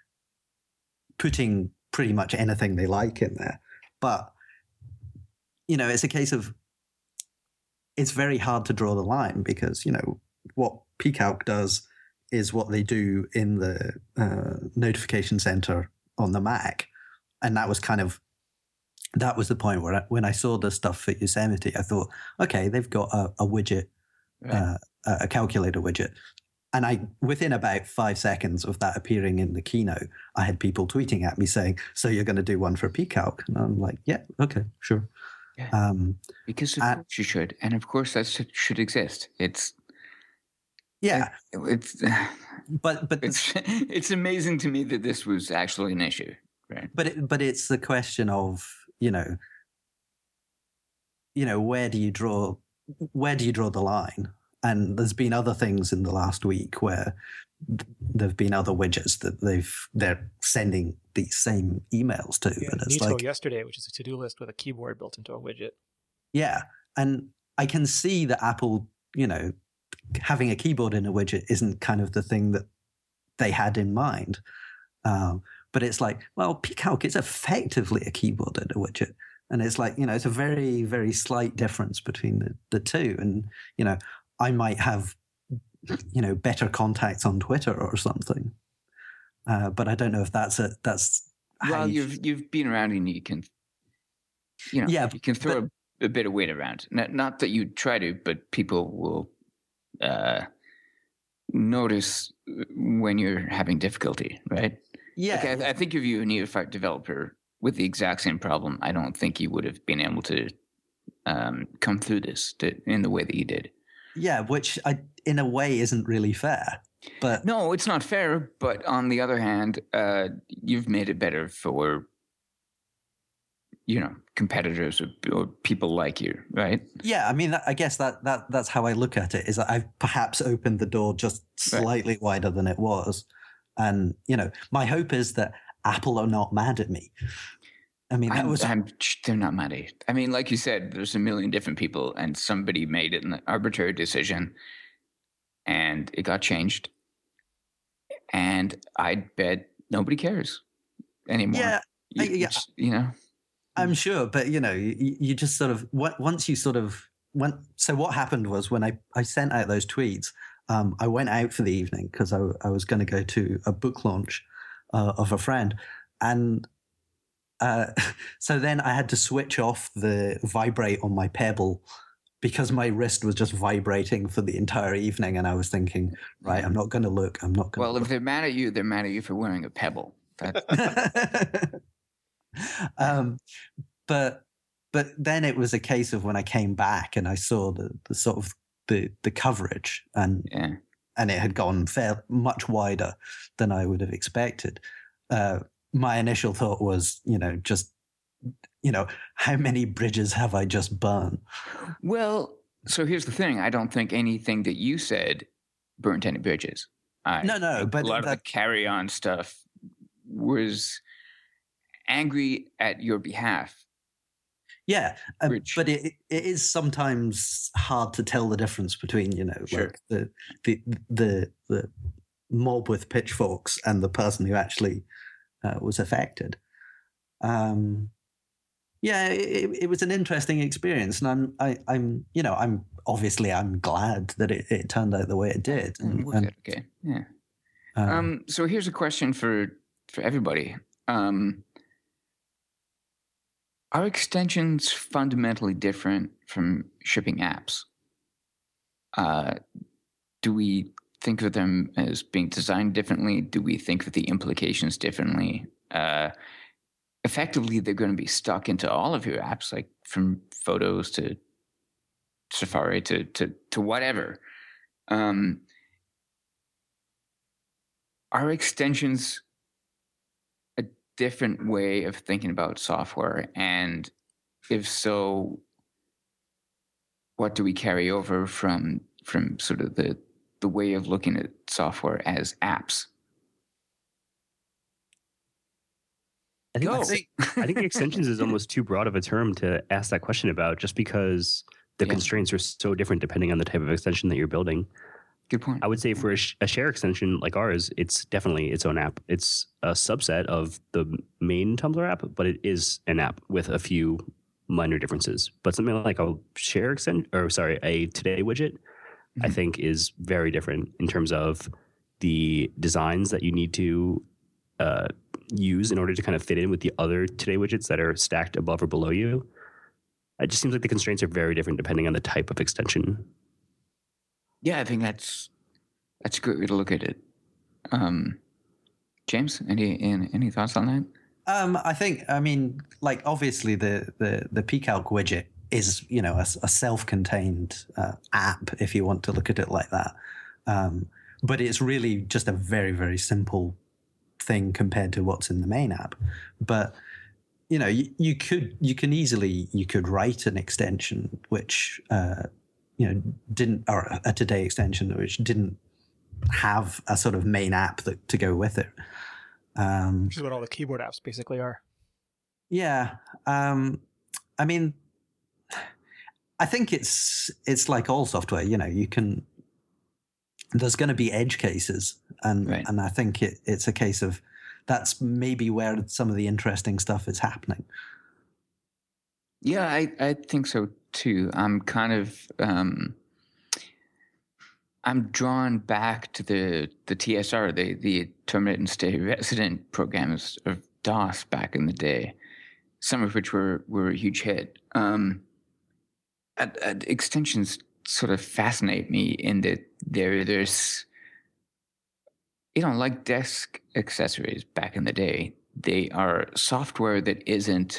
putting pretty much anything they like in there. But you know, it's a case of it's very hard to draw the line because you know what Peacock does is what they do in the uh, notification center on the Mac, and that was kind of. That was the point where I, when I saw the stuff for Yosemite, I thought, okay, they've got a, a widget, Right. uh, a calculator widget. And I, within about five seconds of that appearing in the keynote, I had people tweeting at me saying, so you're going to do one for Peacock? And I'm like, yeah, okay, sure. Yeah. Um, Because of Uh, course you should, and of course that should, should exist. It's yeah, it's but but it's it's amazing to me that this was actually an issue, right? but it, but it's the question of you know, you know, where do you draw where do you draw the line? And there's been other things in the last week where th- there've been other widgets that they've they're sending these same emails to, Yeah, and it's Nito like yesterday, which is a to-do list with a keyboard built into a widget. yeah, and I can see that Apple, you know, having a keyboard in a widget isn't kind of the thing that they had in mind. Um, but it's like, well, Peacock is effectively a keyboard in a widget. And it's like, you know, it's a very, very slight difference between the, the two. And, you know, I might have, you know, better contacts on Twitter or something. Uh, but I don't know if that's a, that's how Well, you you've you've been around and you can, you know, Yeah, you can throw but- a, a bit of weight around. Not, not that you try to, but people will uh, notice when you're having difficulty, right? yeah. Like, I, I think if you were a neophyte developer with the exact same problem, I don't think you would have been able to um, come through this to, in the way that you did. Yeah, which I, in a way isn't really fair. But No, it's not fair. But on the other hand, uh, you've made it better for, you know, competitors or, or people like you, right? yeah, I mean, that, I guess that, that that's how I look at it, is that I've perhaps opened the door just slightly wider than it was. And, you know, my hope is that Apple are not mad at me. I mean, that I'm, was... I'm, they're not mad at you. I mean, like you said, there's a million different people, and somebody made it an arbitrary decision, and it got changed. And I bet nobody cares anymore. Yeah, you, I- yeah. it's- you know. I'm sure, but you know, you, you just sort of what- once you sort of went. So what happened was when I, I sent out those tweets, um, I went out for the evening because I, I was going to go to a book launch uh, of a friend, and uh, so then I had to switch off the vibrate on my Pebble because my wrist was just vibrating for the entire evening, and I was thinking, right, I'm not going to look. I'm not going. Well, if they're mad at you, they're mad at you for wearing a pebble. That, um, but but then it was a case of when I came back and I saw the, the sort of the the coverage and yeah. and it had gone fair much wider than I would have expected. Uh, my initial thought was, you know, just you know, how many bridges have I just burned? Well, so here's the thing. I don't think anything that you said burnt any bridges. I No, no, think but a lot that- of the carry-on stuff was angry at your behalf. Yeah, um, Which- but it it is sometimes hard to tell the difference between you know Sure. like the the the the mob with pitchforks and the person who actually uh, was affected. Um, yeah, it, it was an interesting experience, and I'm, I, I'm, you know, I'm obviously I'm glad that it, it turned out the way it did. And, and, okay, yeah. Um, um, so here's a question for for everybody. Um, are extensions fundamentally different from shipping apps? Uh, do we think of them as being designed differently? Do we think of the implications differently? Uh, effectively, they're going to be stuck into all of your apps, like from Photos to Safari to to to whatever. Um, are extensions a different way of thinking about software? And if so, what do we carry over from from sort of the the way of looking at software as apps? I think, I think, I think extensions is almost too broad of a term to ask that question about, just because the yeah. constraints are so different depending on the type of extension that you're building. Good point. I would say for a, sh- a share extension like ours, it's definitely its own app. It's a subset of the main Tumblr app, but it is an app with a few minor differences. But something like a share extension, or sorry, a Today widget, mm-hmm. I think is very different in terms of the designs that you need to uh, use in order to kind of fit in with the other Today widgets that are stacked above or below you. It just seems like the constraints are very different depending on the type of extension. Yeah, I think that's that's a great way to look at it. Um, James, any any thoughts on that? Um, I think, I mean, like obviously the the the pCalc widget is, you know, a, a self-contained uh, app, if you want to look at it like that. Um, but it's really just a very very simple thing compared to what's in the main app. But you know, you, you could you can easily you could write an extension which uh, you know didn't, or a Today extension which didn't have a sort of main app that to go with it. Um, Which is what all the keyboard apps basically are. Yeah, um, I mean, I think it's it's like all software. You know, you can. There's going to be edge cases, and right. and I think it, it's a case of that's maybe where some of the interesting stuff is happening. Yeah, I, I think so too. I'm kind of um, I'm drawn back to the, the T S R, the the Terminate and Stay Resident programs of DOS back in the day, some of which were, were a huge hit. Um, at, at extensions sort of fascinate me in that there there's you know, like desk accessories back in the day, they are software that isn't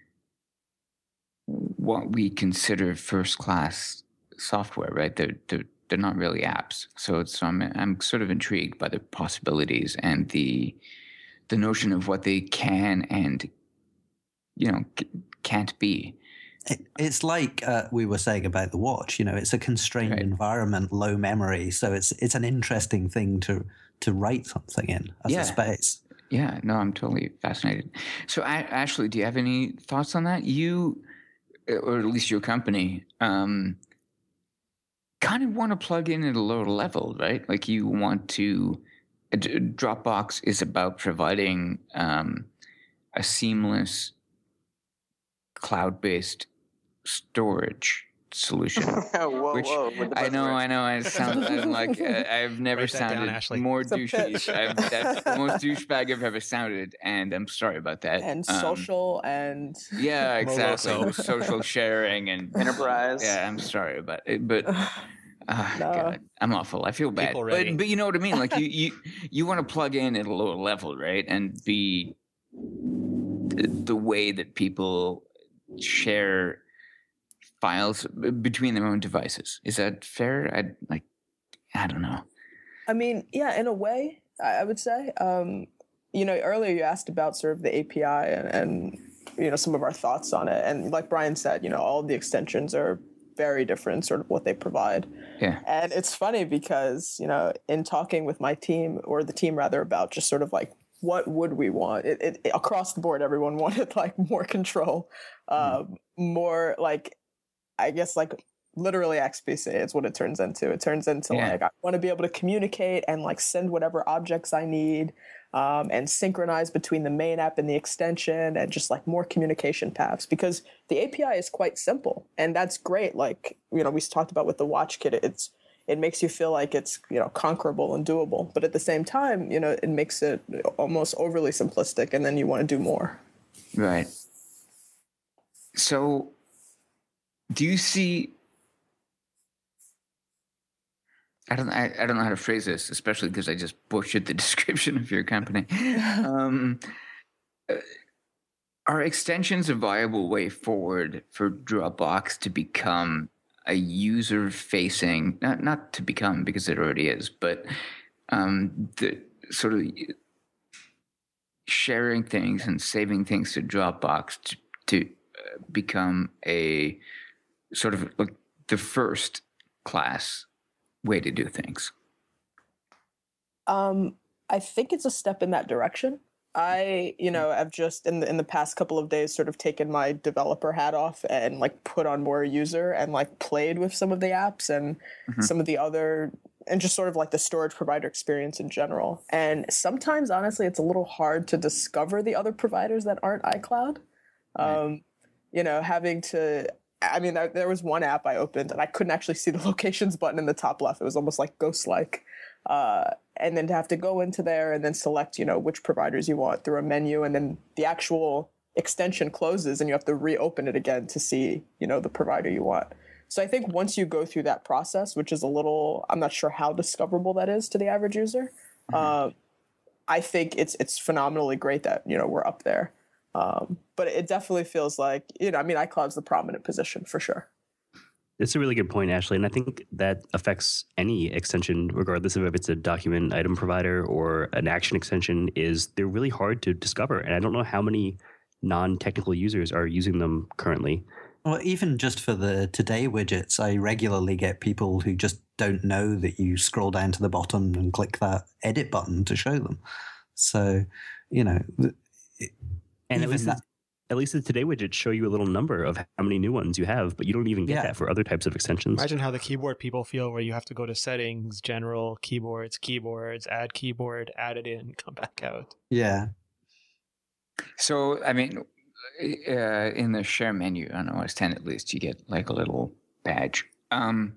what we consider first-class software, right? They're, they're, they're not really apps. So it's, so I'm, I'm sort of intrigued by the possibilities and the the notion of what they can and, you know, c- can't be. It's like uh, we were saying about the watch. You know, it's a constrained right. environment, low memory, so it's it's an interesting thing to to write something in as yeah. a space. Yeah, no, I'm totally fascinated. So, I, Ashley, do you have any thoughts on that? You, or at least your company, um, kind of want to plug in at a lower level, right? Like you want to. Dropbox is about providing um, a seamless cloud-based storage solution. whoa, which whoa! I know, I know. I sound I'm like uh, I've never sounded down, more douchey. I've, that's the most douchebag I've ever sounded, and I'm sorry about that. And um, social and yeah, exactly. Social sharing and enterprise. Yeah, I'm sorry about it, but. Uh, no. God, I'm awful. I feel bad, but, but you know what I mean. Like you, you, you want to plug in at a lower level, right? And be the, the way that people share files between their own devices. Is that fair? I like. I don't know. I mean, yeah, in a way, I would say. Um, you know, earlier you asked about sort of the A P I and, and you know some of our thoughts on it, and like Brian said, you know, all of the extensions are very different, sort of what they provide. Yeah. And it's funny because, you know, in talking with my team, or the team rather, about just sort of like, what would we want? It, it, it across the board, everyone wanted like more control, uh, mm. more like, I guess like literally X P C is what it turns into. It turns into yeah. like, I want to be able to communicate and like send whatever objects I need. um, and synchronize between the main app and the extension, and just like more communication paths, because the A P I is quite simple, and that's great. Like, you know, we talked about with the WatchKit, it's it makes you feel like it's, you know, conquerable and doable, but at the same time, you know, it makes it almost overly simplistic, and then you want to do more. Right. So, do you see? I don't. I, I don't know how to phrase this, especially because I just butchered the description of your company. um, uh, are extensions a viable way forward for Dropbox to become a user-facing, not not to become, because it already is, but um, the sort of sharing things and saving things to Dropbox to, to uh, become a sort of like the first class way to do things? Um, I think it's a step in that direction. I, you know, I've just in the in the past couple of days sort of taken my developer hat off and like put on more user and like played with some of the apps and mm-hmm. some of the other, and just sort of like the storage provider experience in general. And sometimes, honestly, it's a little hard to discover the other providers that aren't iCloud. Right. Um, you know, having to, I mean, there, there was one app I opened and I couldn't actually see the locations button in the top left. It was almost like ghost-like. Uh, and then to have to go into there and then select, you know, which providers you want through a menu, and then the actual extension closes and you have to reopen it again to see, you know, the provider you want. So I think once you go through that process, which is a little, I'm not sure how discoverable that is to the average user, mm-hmm. uh, I think it's it's phenomenally great that, you know, we're up there. Um, but it definitely feels like, you know, I mean, iCloud's the prominent position for sure. It's a really good point, Ashley. And I think that affects any extension, regardless of if it's a document item provider or an action extension, is they're really hard to discover. And I don't know how many non-technical users are using them currently. Well, even just for the Today widgets, I regularly get people who just don't know that you scroll down to the bottom and click that edit button to show them. So, you know... It, and at least, that, at least the Today widgets show you a little number of how many new ones you have, but you don't even get yeah. that for other types of extensions. Imagine how the keyboard people feel, where you have to go to settings, general, keyboards, keyboards, add keyboard, add it in, come back out. Yeah. So, I mean, uh, in the share menu on O S ten at least, you get like a little badge. Um,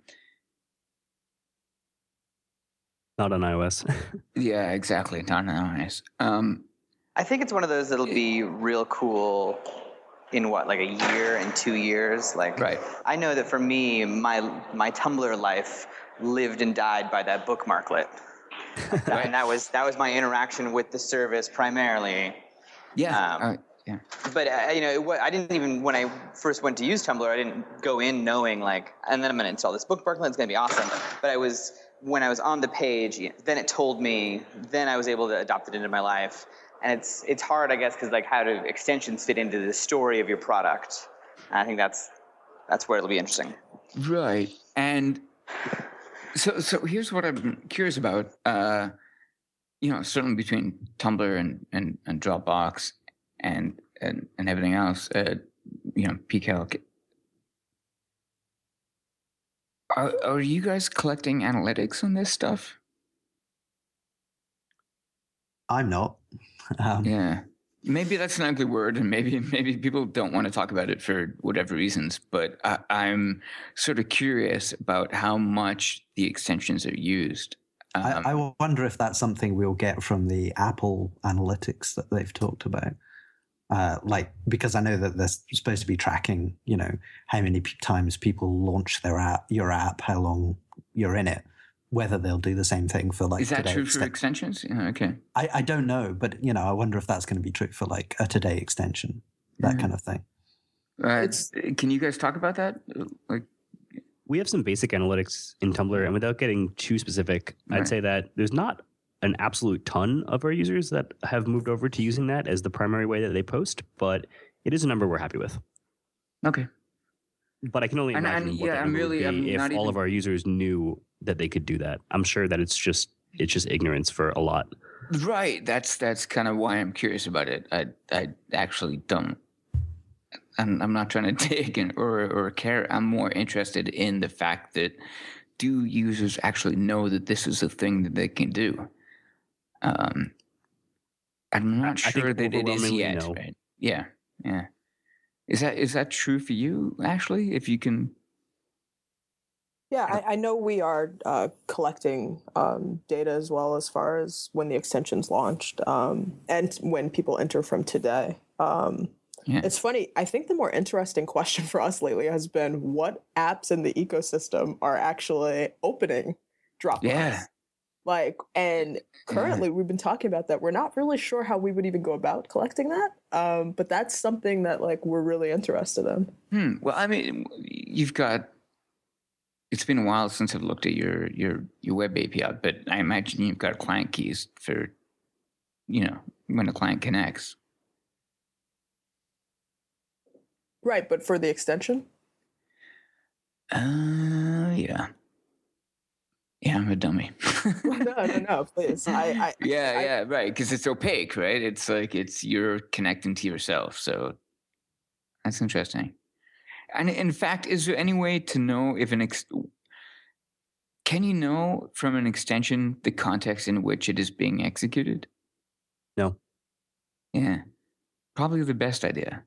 Not on iOS. Yeah, exactly. Not on iOS. Um, I think it's one of those that'll be real cool in what, like a year and two years. Like, right. I know that for me, my my Tumblr life lived and died by that bookmarklet, right. And that was that was my interaction with the service primarily. Yeah. Um, uh, yeah. But uh, you know, it, I didn't even when I first went to use Tumblr, I didn't go in knowing like, and then I'm going to install this bookmarklet. It's going to be awesome. But I was when I was on the page, then it told me. Then I was able to adopt it into my life. And it's it's hard, I guess, because like how do extensions fit into the story of your product? And I think that's that's where it'll be interesting. Right. And so so here's what I'm curious about. Uh, you know, certainly between Tumblr and, and, and Dropbox and, and and everything else, uh, you know, pCalc. Are are you guys collecting analytics on this stuff? I'm not. Um, yeah, maybe that's an ugly word, and maybe maybe people don't want to talk about it for whatever reasons. But I, I'm sort of curious about how much the extensions are used. Um, I, I wonder if that's something we'll get from the Apple analytics that they've talked about. Uh, like, because I know that they're supposed to be tracking, you know, how many p- times people launch their app, your app, how long you're in it. Whether they'll do the same thing for like is that today true exten- for extensions? Yeah, okay, I, I don't know, but you know, I wonder if that's going to be true for like a Today extension, that mm-hmm. kind of thing. Uh, can you guys talk about that? Like, we have some basic analytics in Tumblr, and without getting too specific, right. I'd say that there's not an absolute ton of our users that have moved over to using that as the primary way that they post, but it is a number we're happy with. Okay. But I can only imagine and, and, what yeah, that I'm number really, would be I'm if all even... of our users knew that they could do that. I'm sure that it's just it's just ignorance for a lot. Right. That's that's kind of why I'm curious about it. I I actually don't. I'm I'm not trying to dig in or or care. I'm more interested in the fact that do users actually know that this is a thing that they can do? Um. I'm not I sure think that it is overwhelmingly yet, no. right? Yeah, yeah. Is that is that true for you, Ashley? If you can, Yeah, I, I know we are uh, collecting um, data as well as far as when the extension's launched um, and when people enter from today. Um, yeah, It's funny. I think the more interesting question for us lately has been what apps in the ecosystem are actually opening Dropbox. Yeah. Like, and currently we've been talking about that. We're not really sure how we would even go about collecting that. Um, but that's something that like we're really interested in. Hmm. Well, I mean, you've got. It's been a while since I've looked at your your your web A P I, but I imagine you've got client keys for, you know, when a client connects. Right, but for the extension? Uh, yeah. Yeah, I'm a dummy. no, no, no, please. I, I yeah, I, yeah, right. Because it's opaque, right? It's like it's you're connecting to yourself. So that's interesting. And in fact, is there any way to know if an ex- can you know from an extension the context in which it is being executed? No. Yeah, probably the best idea.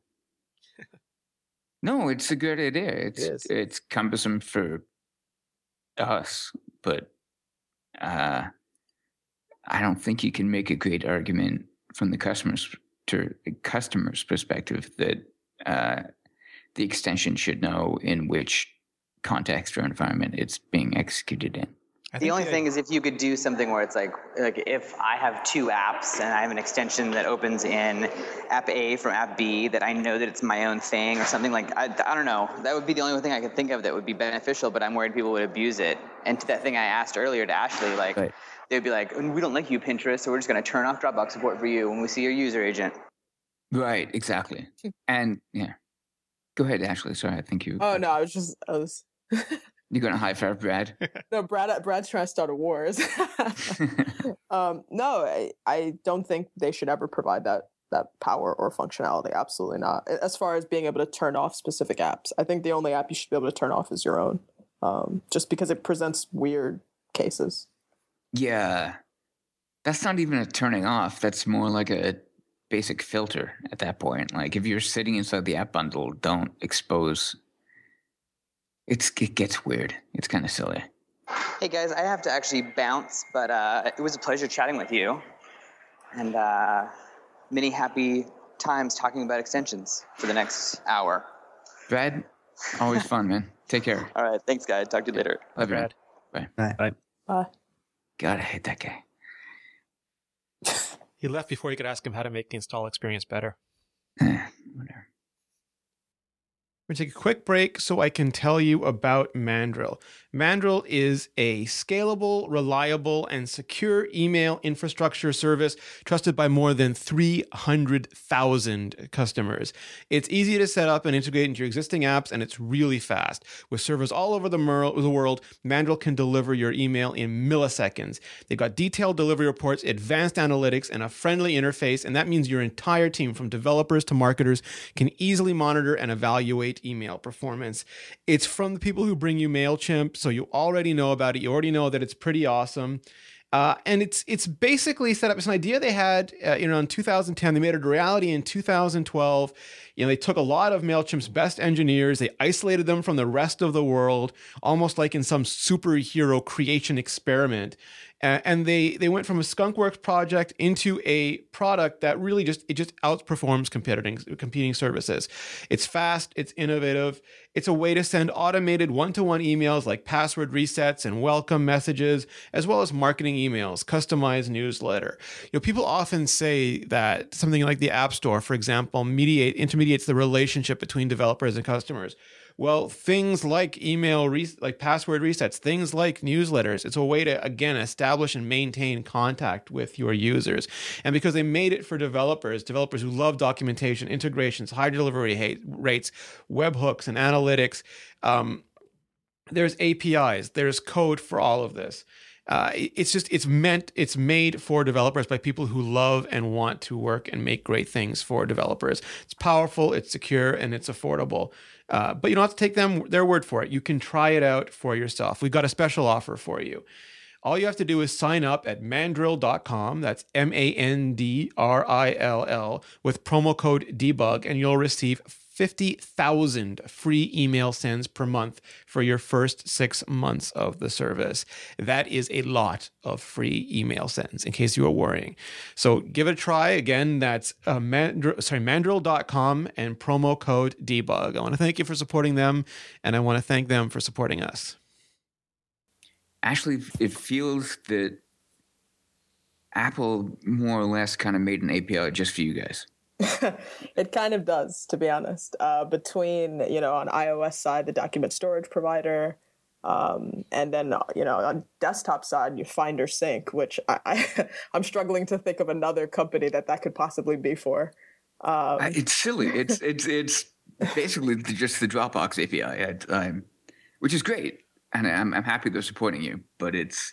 No, it's a good idea. It's It is. it's cumbersome for us, but uh, I don't think you can make a great argument from the customer's to customer's perspective that uh, the extension should know in which context or environment it's being executed in. I The think only the- thing is if you could do something where it's like, like if I have two apps and I have an extension that opens in app A from app B that I know that it's my own thing or something like, I, I don't know. That would be the only thing I could think of that would be beneficial, but I'm worried people would abuse it. And to that thing I asked earlier to Ashley, like Right. they'd be like, we don't like you, Pinterest, so we're just going to turn off Dropbox support for you when we see your user agent. Right, exactly. And yeah. Go ahead, Ashley. Sorry, I think you. oh no, I was just I was You're going to high five Brad? no Brad Brad's trying to start a wars. um, no, I, I don't think they should ever provide that that power or functionality. Absolutely not. As far as being able to turn off specific apps, I think the only app you should be able to turn off is your own, um, just because it presents weird cases. Yeah. That's not even a turning off. That's more like a basic filter at that point. Like if you're sitting inside the app bundle, don't expose. It's it gets weird. It's kind of silly. Hey guys, I have to actually bounce, but uh, it was a pleasure chatting with you. And uh, many happy times talking about extensions for the next hour. Brad, always fun, man. Take care. All right, thanks guys. Talk to you later. Love you, man. Brad. Bye. Bye. Bye. God, I hate that guy. He left before you could ask him how to make the install experience better. Eh, whatever. We're going to take a quick break so I can tell you about Mandrill. Mandrill is a scalable, reliable, and secure email infrastructure service trusted by more than three hundred thousand customers. It's easy to set up and integrate into your existing apps, and it's really fast. With servers all over the, mer- the world, Mandrill can deliver your email in milliseconds. They've got detailed delivery reports, advanced analytics, and a friendly interface, and that means your entire team, from developers to marketers, can easily monitor and evaluate email performance. It's from the people who bring you MailChimp, so you already know about it. You already know that it's pretty awesome. Uh, and it's it's basically set up. It's an idea they had, uh, you know, in two thousand ten. They made it a reality in two thousand twelve. You know, they took a lot of MailChimp's best engineers. They isolated them from the rest of the world, almost like in some superhero creation experiment. Uh, and they they went from a skunkworks project into a product that really just it just outperforms competing competing services. It's fast, it's innovative, it's a way to send automated one-to-one emails like password resets and welcome messages, as well as marketing emails, customized newsletter. You know, people often say that something like the App Store, for example, mediate intermediates the relationship between developers and customers. Well, things like email, re- like password resets, things like newsletters, it's a way to, again, establish and maintain contact with your users. And because they made it for developers, developers who love documentation, integrations, high delivery hate, rates, webhooks, and analytics, um, there's A P Is, there's code for all of this. Uh, it's just, it's meant, it's made for developers by people who love and want to work and make great things for developers. It's powerful, it's secure, and it's affordable. Uh, but you don't have to take them their word for it. You can try it out for yourself. We've got a special offer for you. All you have to do is sign up at mandrill dot com. That's M A N D R I L L with promo code debug, and you'll receive fifty thousand free email sends per month for your first six months of the service. That is a lot of free email sends, in case you were worrying. So give it a try. Again, that's uh, mandrill, sorry, mandrill dot com and promo code debug. I want to thank you for supporting them, and I want to thank them for supporting us. Actually, it feels that Apple more or less kind of made an A P I just for you guys. It kind of does, to be honest. Uh, between, you know, on iOS side, the document storage provider, um, and then, you know, on desktop side, you Finder Sync, which I, I, I'm struggling to think of another company that that could possibly be for. Um, it's silly. It's it's it's basically just the Dropbox A P I, at, um, which is great, and I'm I'm happy they're supporting you. But it's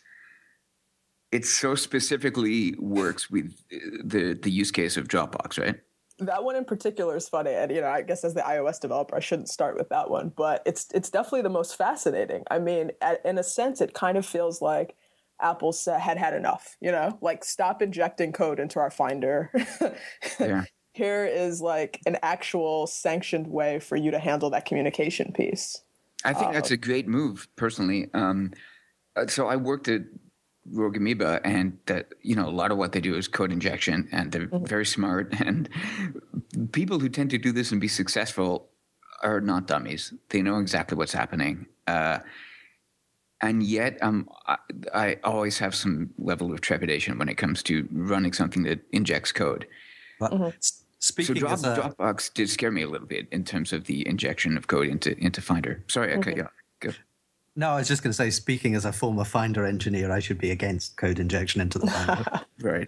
it so specifically works with the the use case of Dropbox, right? That one in particular is funny, and you know, I guess as the iOS developer, I shouldn't start with that one, but it's it's definitely the most fascinating. I mean, at, in a sense, it kind of feels like Apple said, had had enough. You know, like stop injecting code into our Finder. Yeah. Here is like an actual sanctioned way for you to handle that communication piece. I think uh, that's a great move, personally. Um, so I worked at Rogue Amoeba, and that, you know, a lot of what they do is code injection, and they're mm-hmm. very smart. And people who tend to do this and be successful are not dummies. They know exactly what's happening. Uh, and yet, um, I, I always have some level of trepidation when it comes to running something that injects code. But mm-hmm. speaking so Drop, as a... Dropbox did scare me a little bit in terms of the injection of code into into Finder. Sorry, I mm-hmm. cut you off. Go. No, I was just going to say, speaking as a former Finder engineer, I should be against code injection into the Finder. Right.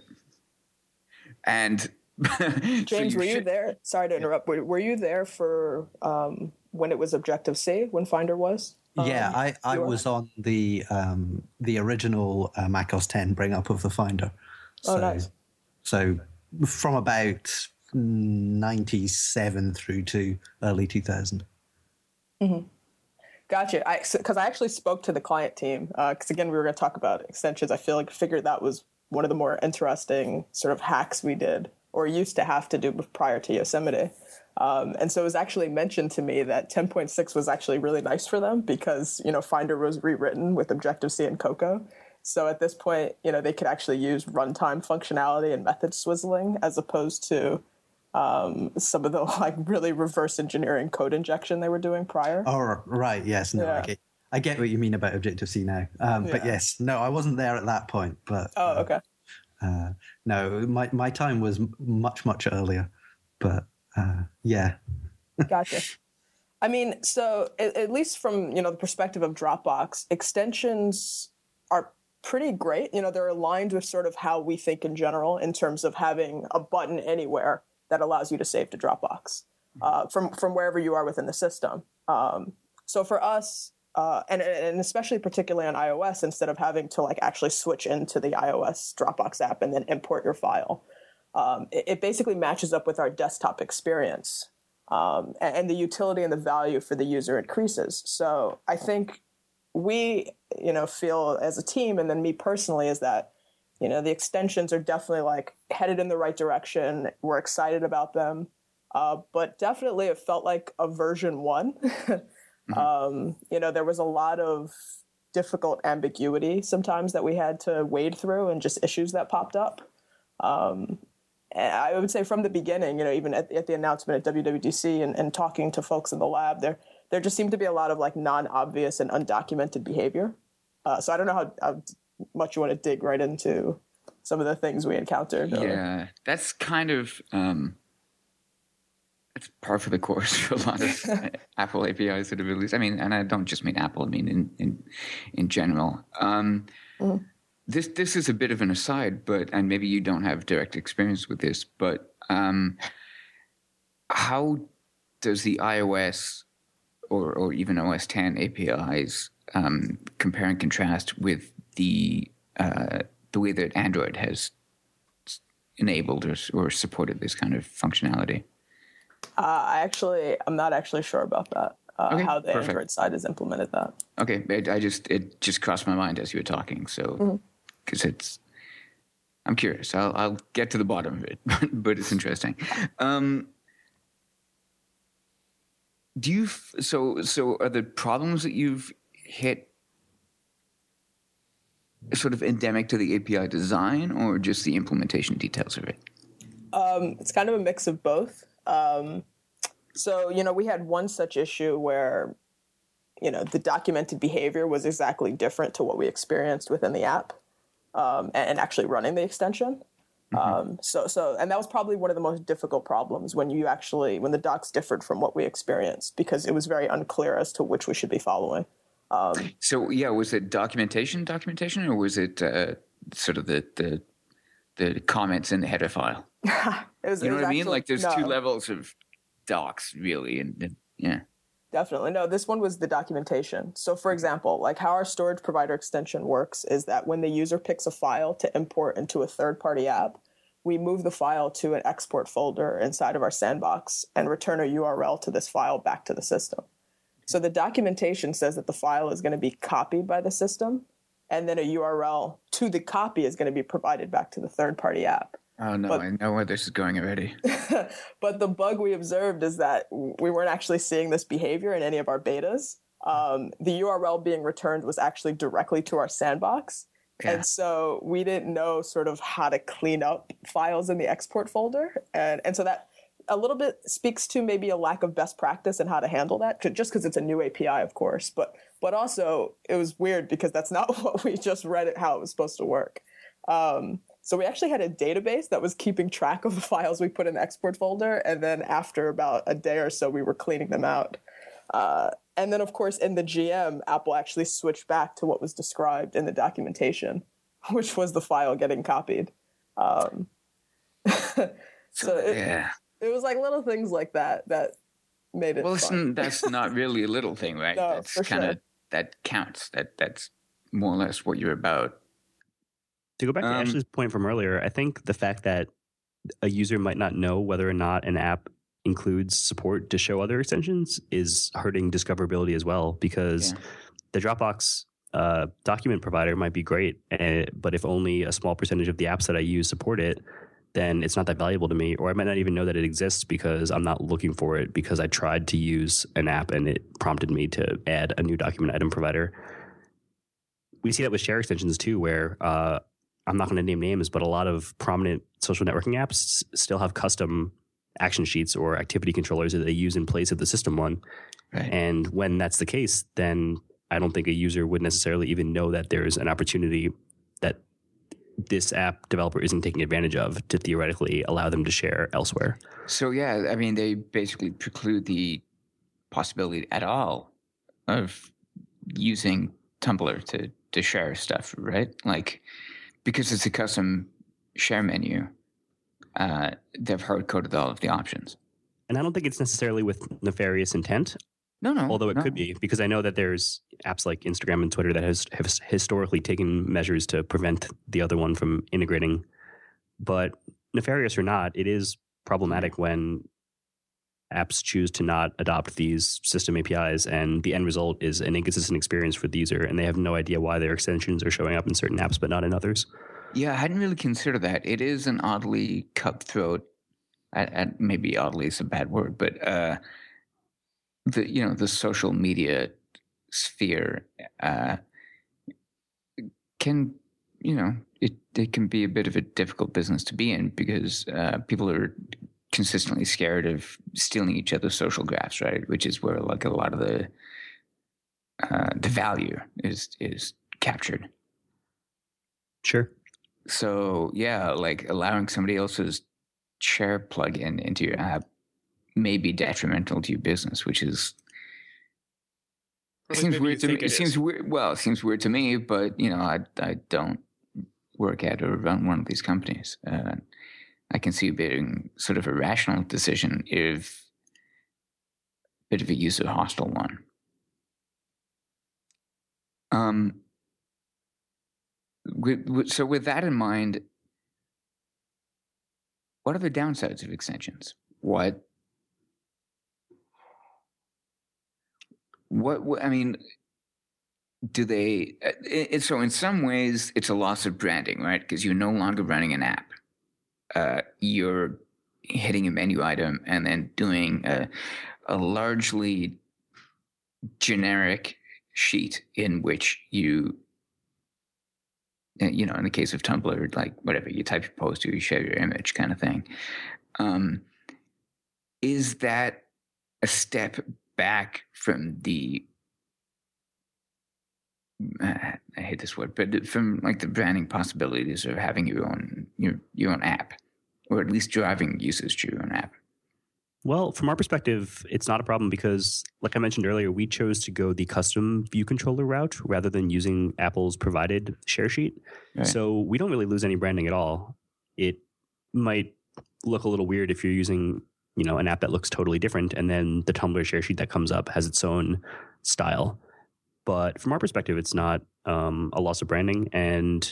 And James, so you were should... you there? Sorry to interrupt. Were, were you there for um, when it was Objective-C, when Finder was? Um, yeah, I, I was on the um, the original uh, Mac O S ten bring up of the Finder. So, oh, nice. So from about ninety-seven through to early two thousand. Mm-hmm. Gotcha. Because I, I actually spoke to the client team. Because uh, again, we were going to talk about extensions. I feel like figured that was one of the more interesting sort of hacks we did, or used to have to do prior to Yosemite. Um, and so it was actually mentioned to me that ten point six was actually really nice for them because, you know, Finder was rewritten with Objective-C and Cocoa. So at this point, you know, they could actually use runtime functionality and method swizzling as opposed to um, some of the like really reverse engineering code injection they were doing prior. Oh, right. Yes. No, yeah. I, get, I get what you mean about Objective-C now. Um, yeah. But yes, no, I wasn't there at that point. But oh, okay. Uh, uh, no, my, my time was much, much earlier. But uh, yeah. Gotcha. I mean, so at, at least from, you know, the perspective of Dropbox, extensions are pretty great. You know, they're aligned with sort of how we think in general in terms of having a button anywhere that allows you to save to Dropbox uh, from, from wherever you are within the system. Um, so for us, uh, and, and especially particularly on iOS, instead of having to like actually switch into the iOS Dropbox app and then import your file, um, it, it basically matches up with our desktop experience. Um, and, and the utility and the value for the user increases. So I think we, you know, feel as a team, and then me personally, is that, you know, the extensions are definitely like headed in the right direction. We're excited about them. Uh, but definitely it felt like a version one. mm-hmm. um, you know, there was a lot of difficult ambiguity sometimes that we had to wade through and just issues that popped up. Um, and I would say from the beginning, you know, even at, at the announcement at W W D C and, and talking to folks in the lab, there there just seemed to be a lot of like non-obvious and undocumented behavior. Uh, so I don't know how, how much you want to dig right into some of the things we encountered. Yeah, or... that's kind of um, it's par for the course for a lot of Apple A P Is that have released. I mean, and I don't just mean Apple. I mean in in in general. Um, mm. This this is a bit of an aside, but and maybe you don't have direct experience with this, but um, how does the iOS or or even O S ten A P Is um, compare and contrast with the uh, the way that Android has enabled or, or supported this kind of functionality? Uh, I actually, I'm not actually sure about that. uh, Okay, how the perfect. Android side has implemented that. Okay, it, I just it just crossed my mind as you were talking. So because mm-hmm. it's, I'm curious. I'll I'll get to the bottom of it, but it's interesting. Um, do you so so are the problems that you've hit sort of endemic to the A P I design or just the implementation details of it? Um, it's kind of a mix of both. Um, so, you know, we had one such issue where, you know, the documented behavior was exactly different to what we experienced within the app um, and, and actually running the extension. Mm-hmm. Um, so, so, and that was probably one of the most difficult problems when you actually, when the docs differed from what we experienced, because it was very unclear as to which we should be following. Um, so, yeah, was it documentation, documentation, or was it uh, sort of the, the the comments in the header file? it was, you know it was what I mean? actually, Like there's no. two levels of docs, really, and, and yeah. Definitely. No, this one was the documentation. So, for example, like how our storage provider extension works is that when the user picks a file to import into a third-party app, we move the file to an export folder inside of our sandbox and return a U R L to this file back to the system. So the documentation says that the file is going to be copied by the system, and then a U R L to the copy is going to be provided back to the third-party app. Oh, no, but, I know where this is going already. But the bug we observed is that we weren't actually seeing this behavior in any of our betas. Um, the U R L being returned was actually directly to our sandbox. Yeah. And so we didn't know sort of how to clean up files in the export folder. And, and so that a little bit speaks to maybe a lack of best practice and how to handle that, just because it's a new A P I, of course. But but also it was weird because that's not what we just read it how it was supposed to work. Um, so we actually had a database that was keeping track of the files we put in the export folder. And then after about a day or so, we were cleaning them out. Uh, and then, of course, in the G M, Apple actually switched back to what was described in the documentation, which was the file getting copied. Um, so it, yeah. it was like little things like that that made it well, fun. That's not really a little thing, right? No, that's for kind of sure. That counts. That That's more or less what you're about. To go back to Um, Ashley's point from earlier, I think the fact that a user might not know whether or not an app includes support to show other extensions is hurting discoverability as well, because yeah. the Dropbox uh, document provider might be great, uh, but if only a small percentage of the apps that I use support it, then it's not that valuable to me, or I might not even know that it exists because I'm not looking for it because I tried to use an app and it prompted me to add a new document item provider. We see that with share extensions too, where uh, I'm not going to name names, but a lot of prominent social networking apps still have custom action sheets or activity controllers that they use in place of the system one. Right. And when that's the case, then I don't think a user would necessarily even know that there's an opportunity that this app developer isn't taking advantage of to theoretically allow them to share elsewhere. So, yeah, I mean, they basically preclude the possibility at all of using Tumblr to, to share stuff, right? Like, because it's a custom share menu, uh, they've hard-coded all of the options. And I don't think it's necessarily with nefarious intent. No, no. Although it no. could be, because I know that there's apps like Instagram and Twitter that has have historically taken measures to prevent the other one from integrating. But nefarious or not, it is problematic when apps choose to not adopt these system A P Is, and the end result is an inconsistent experience for the user, and they have no idea why their extensions are showing up in certain apps but not in others. Yeah, I hadn't really considered that. It is an oddly cutthroat, at, at maybe oddly is a bad word, but uh, the you know the social media sphere uh, can you know it it can be a bit of a difficult business to be in because uh, people are consistently scared of stealing each other's social graphs, right? Which is where like a lot of the uh, the value is is captured. Sure. So yeah, like allowing somebody else's share plugin into your app may be detrimental to your business, which is it seems weird to me. It, it seems weird. Well, it seems weird to me, but you know, I I don't work at or run one of these companies. Uh, I can see it being sort of a rational decision if a bit of a user hostile one. Um. With, with, so with that in mind, what are the downsides of extensions? What what, what I mean, do they? It, it, so in some ways, it's a loss of branding, right? Because you're no longer running an app. Uh, you're hitting a menu item and then doing a, a largely generic sheet in which you, you know, in the case of Tumblr, like whatever, you type your post or you share your image kind of thing. Um, is that a step back from the, uh, I hate this word, but from like the branding possibilities of having your own, your, your own app, or at least driving users to your own app? Well, from our perspective, it's not a problem because, like I mentioned earlier, we chose to go the custom view controller route rather than using Apple's provided share sheet. Right. So we don't really lose any branding at all. It might look a little weird if you're using, you know, an app that looks totally different, and then the Tumblr share sheet that comes up has its own style. But from our perspective, it's not um, a loss of branding, and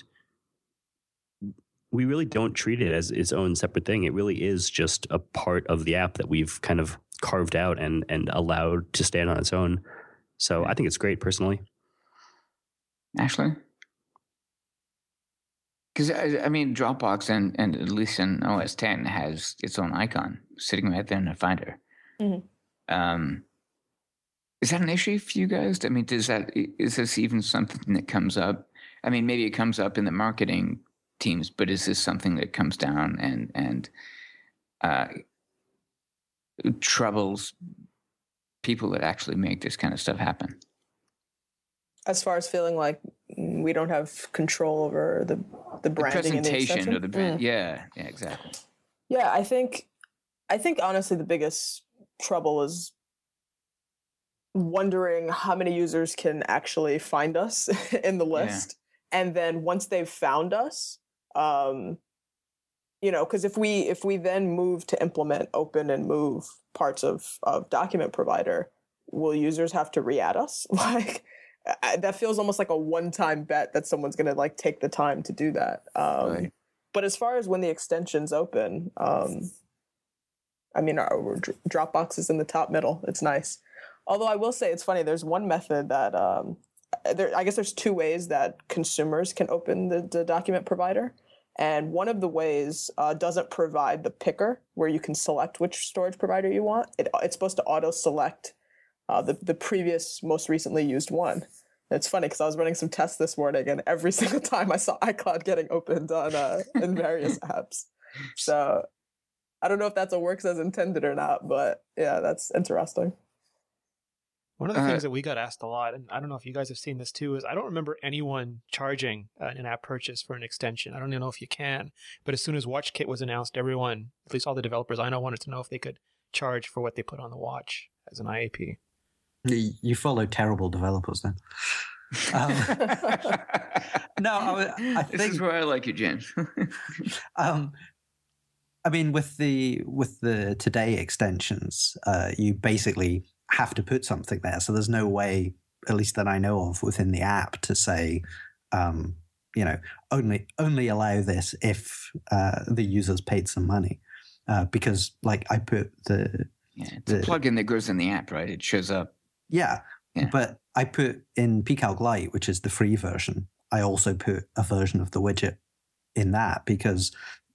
we really don't treat it as its own separate thing. It really is just a part of the app that we've kind of carved out and and allowed to stand on its own. So I think it's great personally. Ashley? Because, I, I mean, Dropbox and, and at least in O S ten has its own icon sitting right there in the Finder. Mm-hmm. Um, is that an issue for you guys? I mean, does that, is this even something that comes up? I mean, maybe it comes up in the marketing teams, but is this something that comes down and and uh, troubles people that actually make this kind of stuff happen? As far as feeling like we don't have control over the the branding, the presentation and the of the brand, mm. yeah, yeah, exactly. Yeah, I think, I think honestly, the biggest trouble is wondering how many users can actually find us in the list, yeah. And then once they've found us. Um, you know, because if we if we then move to implement open and move parts of, of document provider, will users have to re-add us? Like I, that feels almost like a one-time bet that someone's going to like take the time to do that. Um, right. But as far as when the extension's open, um, I mean, our, our Dropbox is in the top middle. It's nice. Although I will say it's funny. There's one method that um, there. I guess there's two ways that consumers can open the, the document provider. And one of the ways uh, doesn't provide the picker where you can select which storage provider you want. It, it's supposed to auto-select uh, the, the previous, most recently used one. And it's funny because I was running some tests this morning, and every single time I saw iCloud getting opened on uh, in various apps. So I don't know if that's what works as intended or not, but yeah, that's interesting. One of the uh, things that we got asked a lot, and I don't know if you guys have seen this too, is I don't remember anyone charging uh, an app purchase for an extension. I don't even know if you can, but as soon as WatchKit was announced, everyone, at least all the developers I know, wanted to know if they could charge for what they put on the watch as an I A P. You follow terrible developers then. Um, no, I, I think this is where I like you, James. um, I mean, with the with the Today extensions, uh, you basically have to put something there. So there's no way, at least that I know of, within the app to say, um, you know, only only allow this if uh, the user's paid some money. Uh, because, like, I put the yeah, it's the, a plugin that goes in the app, right? It shows up. Yeah, yeah, but I put in pCalc Lite, which is the free version. I also put a version of the widget in that because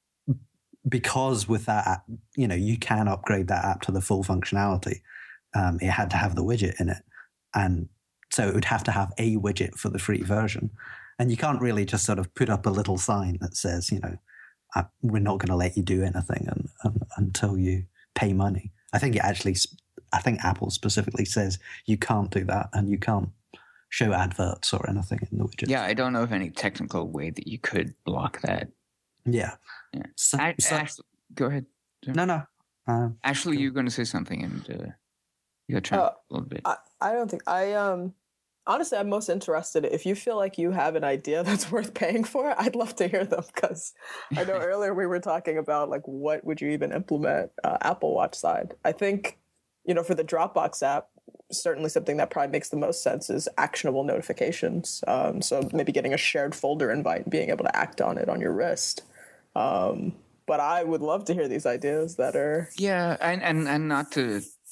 because with that app, you know, you can upgrade that app to the full functionality. Um, it had to have the widget in it. And so it would have to have a widget for the free version. And you can't really just sort of put up a little sign that says, you know, uh, we're not going to let you do anything and, and, until you pay money. I think it actually, I think Apple specifically says you can't do that and you can't show adverts or anything in the widget. Yeah, I don't know of any technical way that you could block that. Yeah. yeah. So, I, so, Ashley, go ahead. Sorry. No, no. Um, Ashley, you're going to say something and uh, you got to try uh, a little bit. I, I don't think I um. Honestly, I'm most interested if you feel like you have an idea that's worth paying for. I'd love to hear them because I know earlier we were talking about like what would you even implement uh, Apple Watch side. I think, you know, for the Dropbox app, certainly something that probably makes the most sense is actionable notifications. Um, so maybe getting a shared folder invite and being able to act on it on your wrist. Um, but I would love to hear these ideas that are yeah, and and, and not to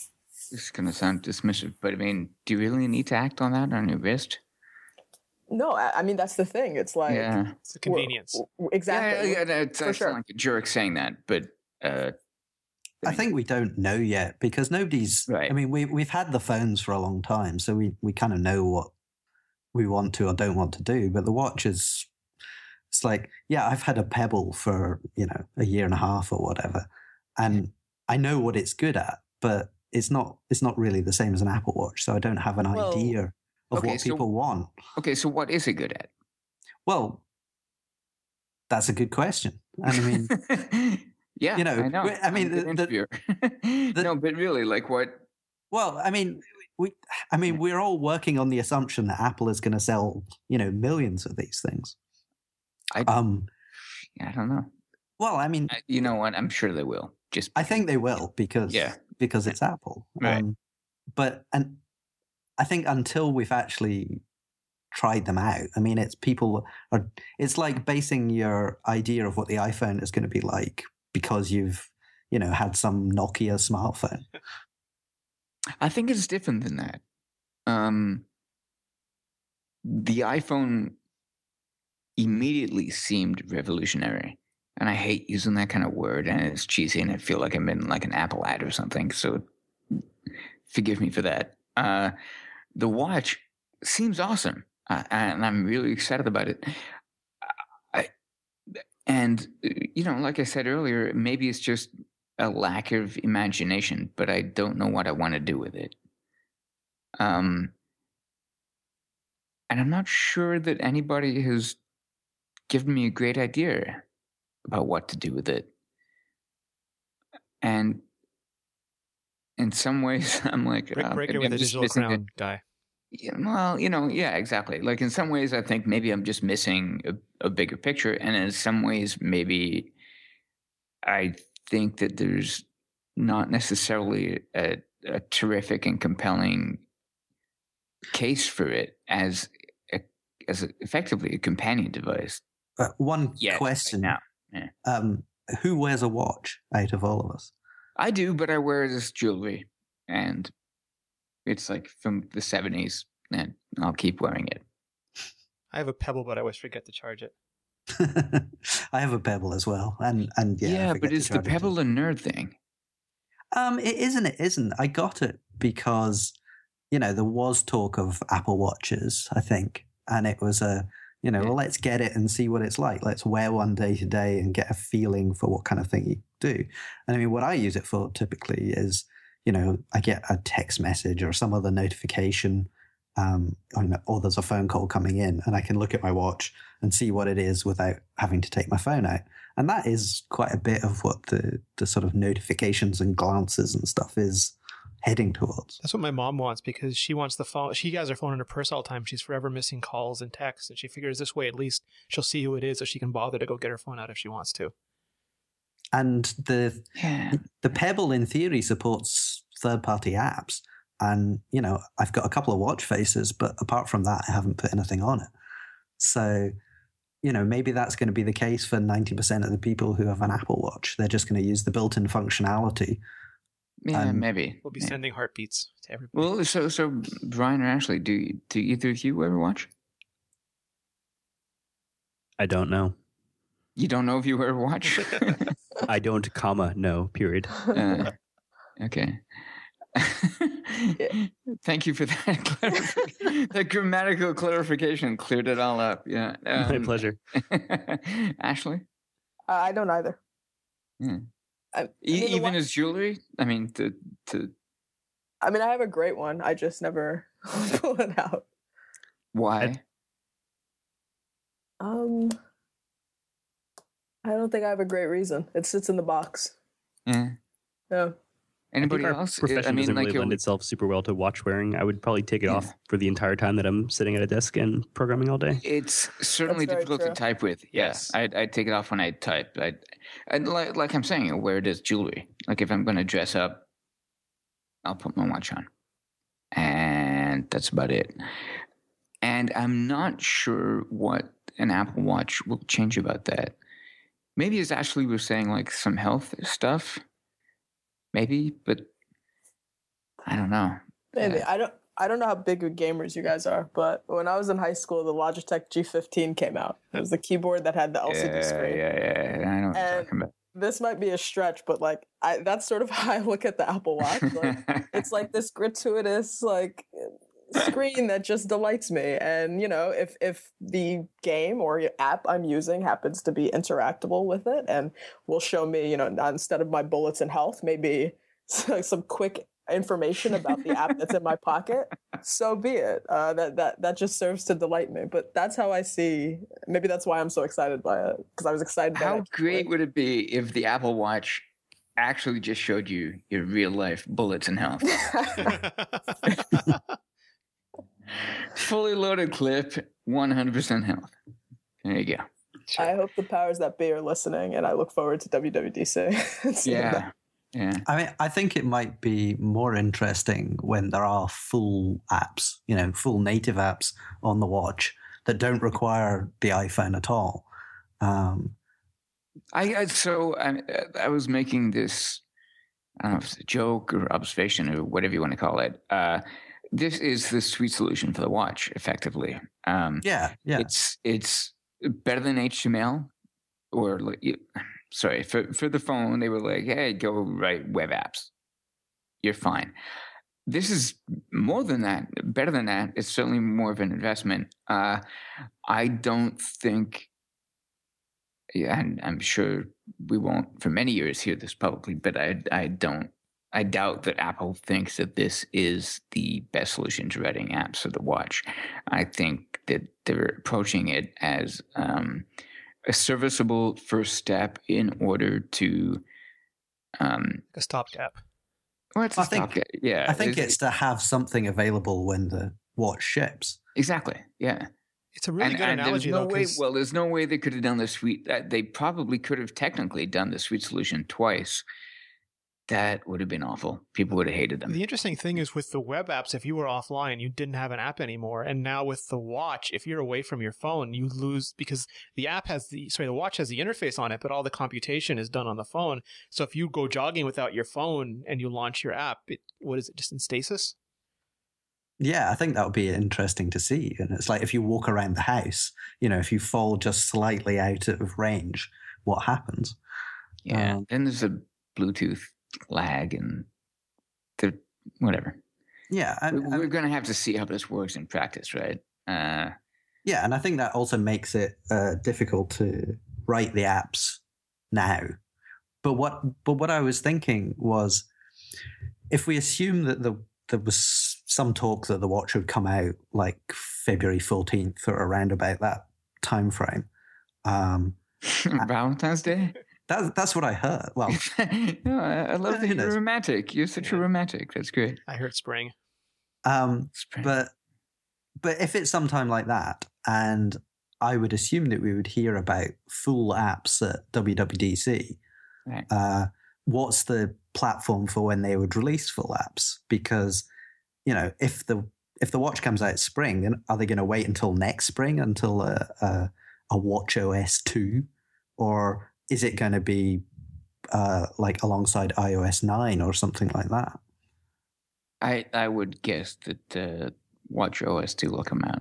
This is going to sound dismissive, but I mean, do you really need to act on that on your wrist? No, I, I mean that's the thing. It's like Yeah. It's a convenience. w- w- exactly. Yeah, yeah, yeah, it's, For I sure. sound like a jerk saying that, but uh, I think we don't know yet because nobody's. Right. I mean, we we've had the phones for a long time, so we we kind of know what we want to or don't want to do. But the watch is, it's like, yeah, I've had a Pebble for you know a year and a half or whatever, and I know what it's good at, but it's not it's not really the same as an Apple Watch, so I don't have an Well, idea of okay, what so- people want. okay. So what is it good at? Well, that's a good question. And I mean, yeah, you know, I know. we- I mean, I'm a good the- the- interviewer. the- no, but really, like what? well, I mean, we, I mean, we're all working on the assumption that Apple is going to sell, you know, millions of these things. I, Um, I don't know. well, I mean, I, you know what? I'm sure they will. Just I think they will because Yeah. because it's Apple. Right. Um, but and I think until we've actually tried them out, I mean, it's people are. It's like basing your idea of what the iPhone is going to be like because you've, you know, had some Nokia smartphone. I think it's different than that. Um, the iPhone immediately seemed revolutionary, and I hate using that kind of word, and it's cheesy, and I feel like I'm in like an Apple ad or something. So, forgive me for that. Uh, the watch seems awesome, uh, and I'm really excited about it. I, and you know, like I said earlier, maybe it's just a lack of imagination, but I don't know what I want to do with it. Um, and I'm not sure that anybody has given me a great idea about what to do with it. And in some ways, I'm like, Break, uh, break it maybe with I'm a just digital missing crown guy. Yeah, well, you know, yeah, exactly. Like in some ways, I think maybe I'm just missing a, a bigger picture, and in some ways, maybe I think that there's not necessarily a, a terrific and compelling case for it as a, as a, effectively a companion device. Uh, one Yes, question: right now. Yeah. um, who wears a watch out of all of us? I do, but I wear this jewelry, and it's like from the seventies, and I'll keep wearing it. I have a Pebble, but I always forget to charge it. I have a Pebble as well, and and yeah, I Yeah, forget but to is the charge it too. Pebble a nerd thing? Um, it isn't. It isn't. I got it because, you know, there was talk of Apple Watches, I think, and it was a, you know, Yeah. well, let's get it and see what it's like. Let's wear one day to day and get a feeling for what kind of thing you do. And I mean, what I use it for typically is, you know, I get a text message or some other notification, um, or, you know, or there's a phone call coming in, and I can look at my watch and see what it is without having to take my phone out. And that is quite a bit of what the, the sort of notifications and glances and stuff is heading towards. That's what my mom wants because she wants the phone. She has her phone in her purse all the time. She's forever missing calls and texts, and she figures this way at least she'll see who it is, so she can bother to go get her phone out if she wants to. And the Yeah. the Pebble in theory supports third party apps. And, you know, I've got a couple of watch faces, but apart from that, I haven't put anything on it. So, you know, maybe that's going to be the case for ninety percent of the people who have an Apple Watch. They're just going to use the built in functionality. Yeah, Um, maybe. We'll be Yeah. sending heartbeats to everybody. Well, so so Brian or Ashley, do do either of you ever watch? I don't know. You don't know if you ever watch? I don't, comma, no, period. uh, okay. Thank you for that. clarific- that grammatical clarification cleared it all up. Yeah. My Um, pleasure. Ashley, I I don't either. Hmm. I, I E- mean, the even wa- as jewelry. I mean, to to I mean, I have a great one. I just never pull it out. why? Um, I don't think I have a great reason. It sits in the box. Yeah. Yeah. Anybody I think our else? profession I mean, doesn't like really it lend would- itself super well to watch wearing. I would probably take it Yeah. off for the entire time that I'm sitting at a desk and programming all day. It's certainly That's very difficult true. to type with. Yes. Yes, I'd, I'd take it off when I type. I'd, I'd like, like I'm saying, I wear it as jewelry. Like if I'm going to dress up, I'll put my watch on, and that's about it. And I'm not sure what an Apple Watch will change about that. Maybe as Ashley was saying, like some health stuff. Maybe, but I don't don't know. Maybe Yeah. I don't. I don't know how big of gamers you guys are, but when I was in high school, the Logitech G fifteen came out. It was the keyboard that had the L C D yeah, screen. Yeah, yeah, yeah. I know what And you're talking about. This might be a stretch, but like I, that's sort of how I look at the Apple Watch. Like, it's like this gratuitous like screen that just delights me. And you know, if if the game or app I'm using happens to be interactable with it and will show me, you know, instead of my bullets and health, maybe some quick information about the app that's in my pocket, so be it. Uh, that that that just serves to delight me. But that's how I see. Maybe that's why I'm so excited by it, because I was excited. By How it. great would it be if the Apple Watch actually just showed you your real life bullets and health? Fully loaded clip, one hundred percent health. There you go. I hope the powers that be are listening, and I look forward to W W D C. Yeah. Yeah. I mean, I think it might be more interesting when there are full apps, you know, full native apps on the watch that don't require the iPhone at all. Um, I, I so I, I was making this, I don't know if it's a joke or observation or whatever you want to call it. Uh, this is the sweet solution for the watch, effectively. Um, yeah, yeah. It's it's better than H T M L, or sorry, for for the phone they were like, hey, go write web apps. You're fine. This is more than that, better than that. It's certainly more of an investment. Uh, I don't think. Yeah, and I'm sure we won't for many years hear this publicly, but I I don't I doubt that Apple thinks that this is the best solution to writing apps for the watch. I think that they're approaching it as um, a serviceable first step in order to um, a stopgap. Well, it's a I think, stopgap. Yeah, I think it's, it's to have something available when the watch ships. Exactly. Yeah. It's a really and, good and analogy, there's no though. Way, 'cause- well, there's no way they could have done the suite. Uh, they probably could have technically done the suite solution twice. That would have been awful. People would have hated them. The interesting thing is with the web apps, if you were offline, you didn't have an app anymore. And now with the watch, if you're away from your phone, you lose because the app has the, sorry, the watch has the interface on it, but all the computation is done on the phone. So if you go jogging without your phone and you launch your app, it, what is it, just in stasis? Yeah, I think that would be interesting to see. And it's like if you walk around the house, you know, if you fall just slightly out of range, what happens? Yeah. Um, then there's a Bluetooth lag and the whatever. Yeah. And, we're and, going to have to see how this works in practice, right? Uh, yeah. And I think that also makes it uh, difficult to write the apps now. But what, but what I was thinking was if we assume that the, there was some talk that the watch would come out like February fourteenth or around about that time frame. Um, Valentine's Day? That, that's what I heard. Well, no, I, I love who that you're knows? romantic. You're such Yeah. a romantic. That's great. I heard spring. um, Spring. but but if it's sometime like that, and I would assume that we would hear about full apps at W W D C. Right. Uh, what's the platform for when they would release full apps? Because you know, if the if the watch comes out spring, then are they going to wait until next spring until a a, a watch O S two, or is it going to be uh, like alongside i O S nine or something like that? I I would guess that uh, Watch O S two will come out.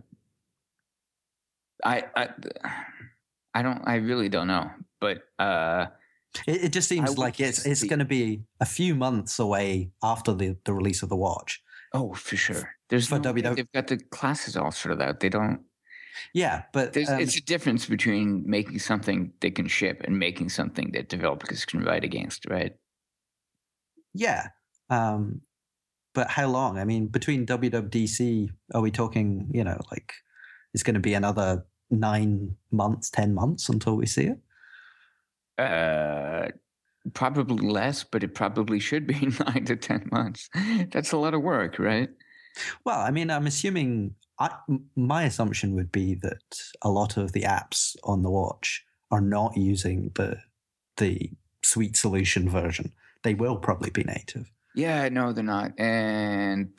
I I I don't. I really don't know, but uh, It, it just I seems would like it's it's see- going to be a few months away after the, the release of the watch. oh, for sure. There's For no way W W they've got the classes all sorted out. They don't. Yeah, but There's, um, it's a difference between making something that can ship and making something that developers can write against, right? yeah. Um, but how long? I mean, between W W D C, are we talking? You know, like it's going to be another nine months, ten months until we see it. Uh, probably less, but it probably should be nine to ten months. That's a lot of work, right? Well, I mean, I'm assuming. I, m- my assumption would be that a lot of the apps on the watch are not using the the Sweet Solution version. They will probably be native. Yeah, no, they're not, and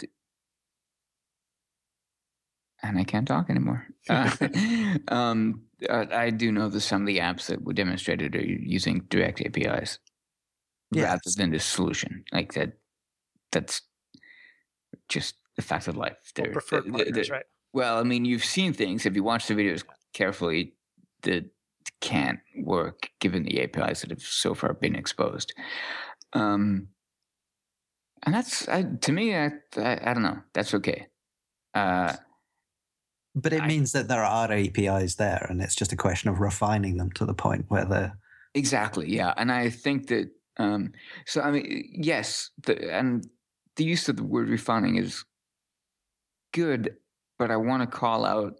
and I can't talk anymore. Uh, um, uh, I do know that some of the apps that were demonstrated are using direct A P Is Yes. rather than this solution. Like that, that's just the fact of life. They're, preferred they're, partners, they're, right? Well, I mean, you've seen things. If you watch the videos carefully, that can't work given the A P Is that have so far been exposed. Um, and that's, I, to me, I, I, I don't know. That's okay. Uh, but it I, means that there are A P Is there, and it's just a question of refining them to the point where they're... Exactly, yeah. And I think that, um, so, I mean, yes, the, and the use of the word refining is good, but I want to call out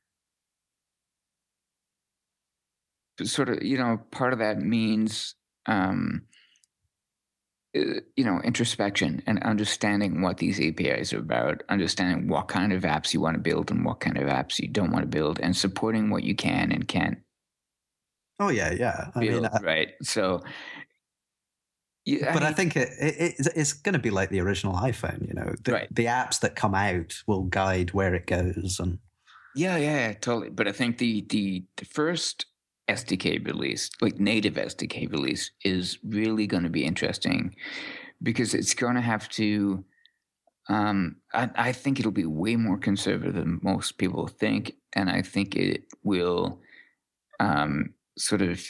sort of, you know, part of that means, um, you know, introspection and understanding what these A P Is are about, understanding what kind of apps you want to build and what kind of apps you don't want to build, and supporting what you can and can't. Oh, yeah, yeah. I build, mean, I, right. So, yeah, but I, I mean, think it, it, it's, it's going to be like the original iPhone, you know, the, right. the apps that come out will guide where it goes. And yeah, yeah, totally. But I think the, the, the first S D K release, like native S D K release, is really going to be interesting because it's going to have to, um, I, I think it'll be way more conservative than most people think. And I think it will um, sort of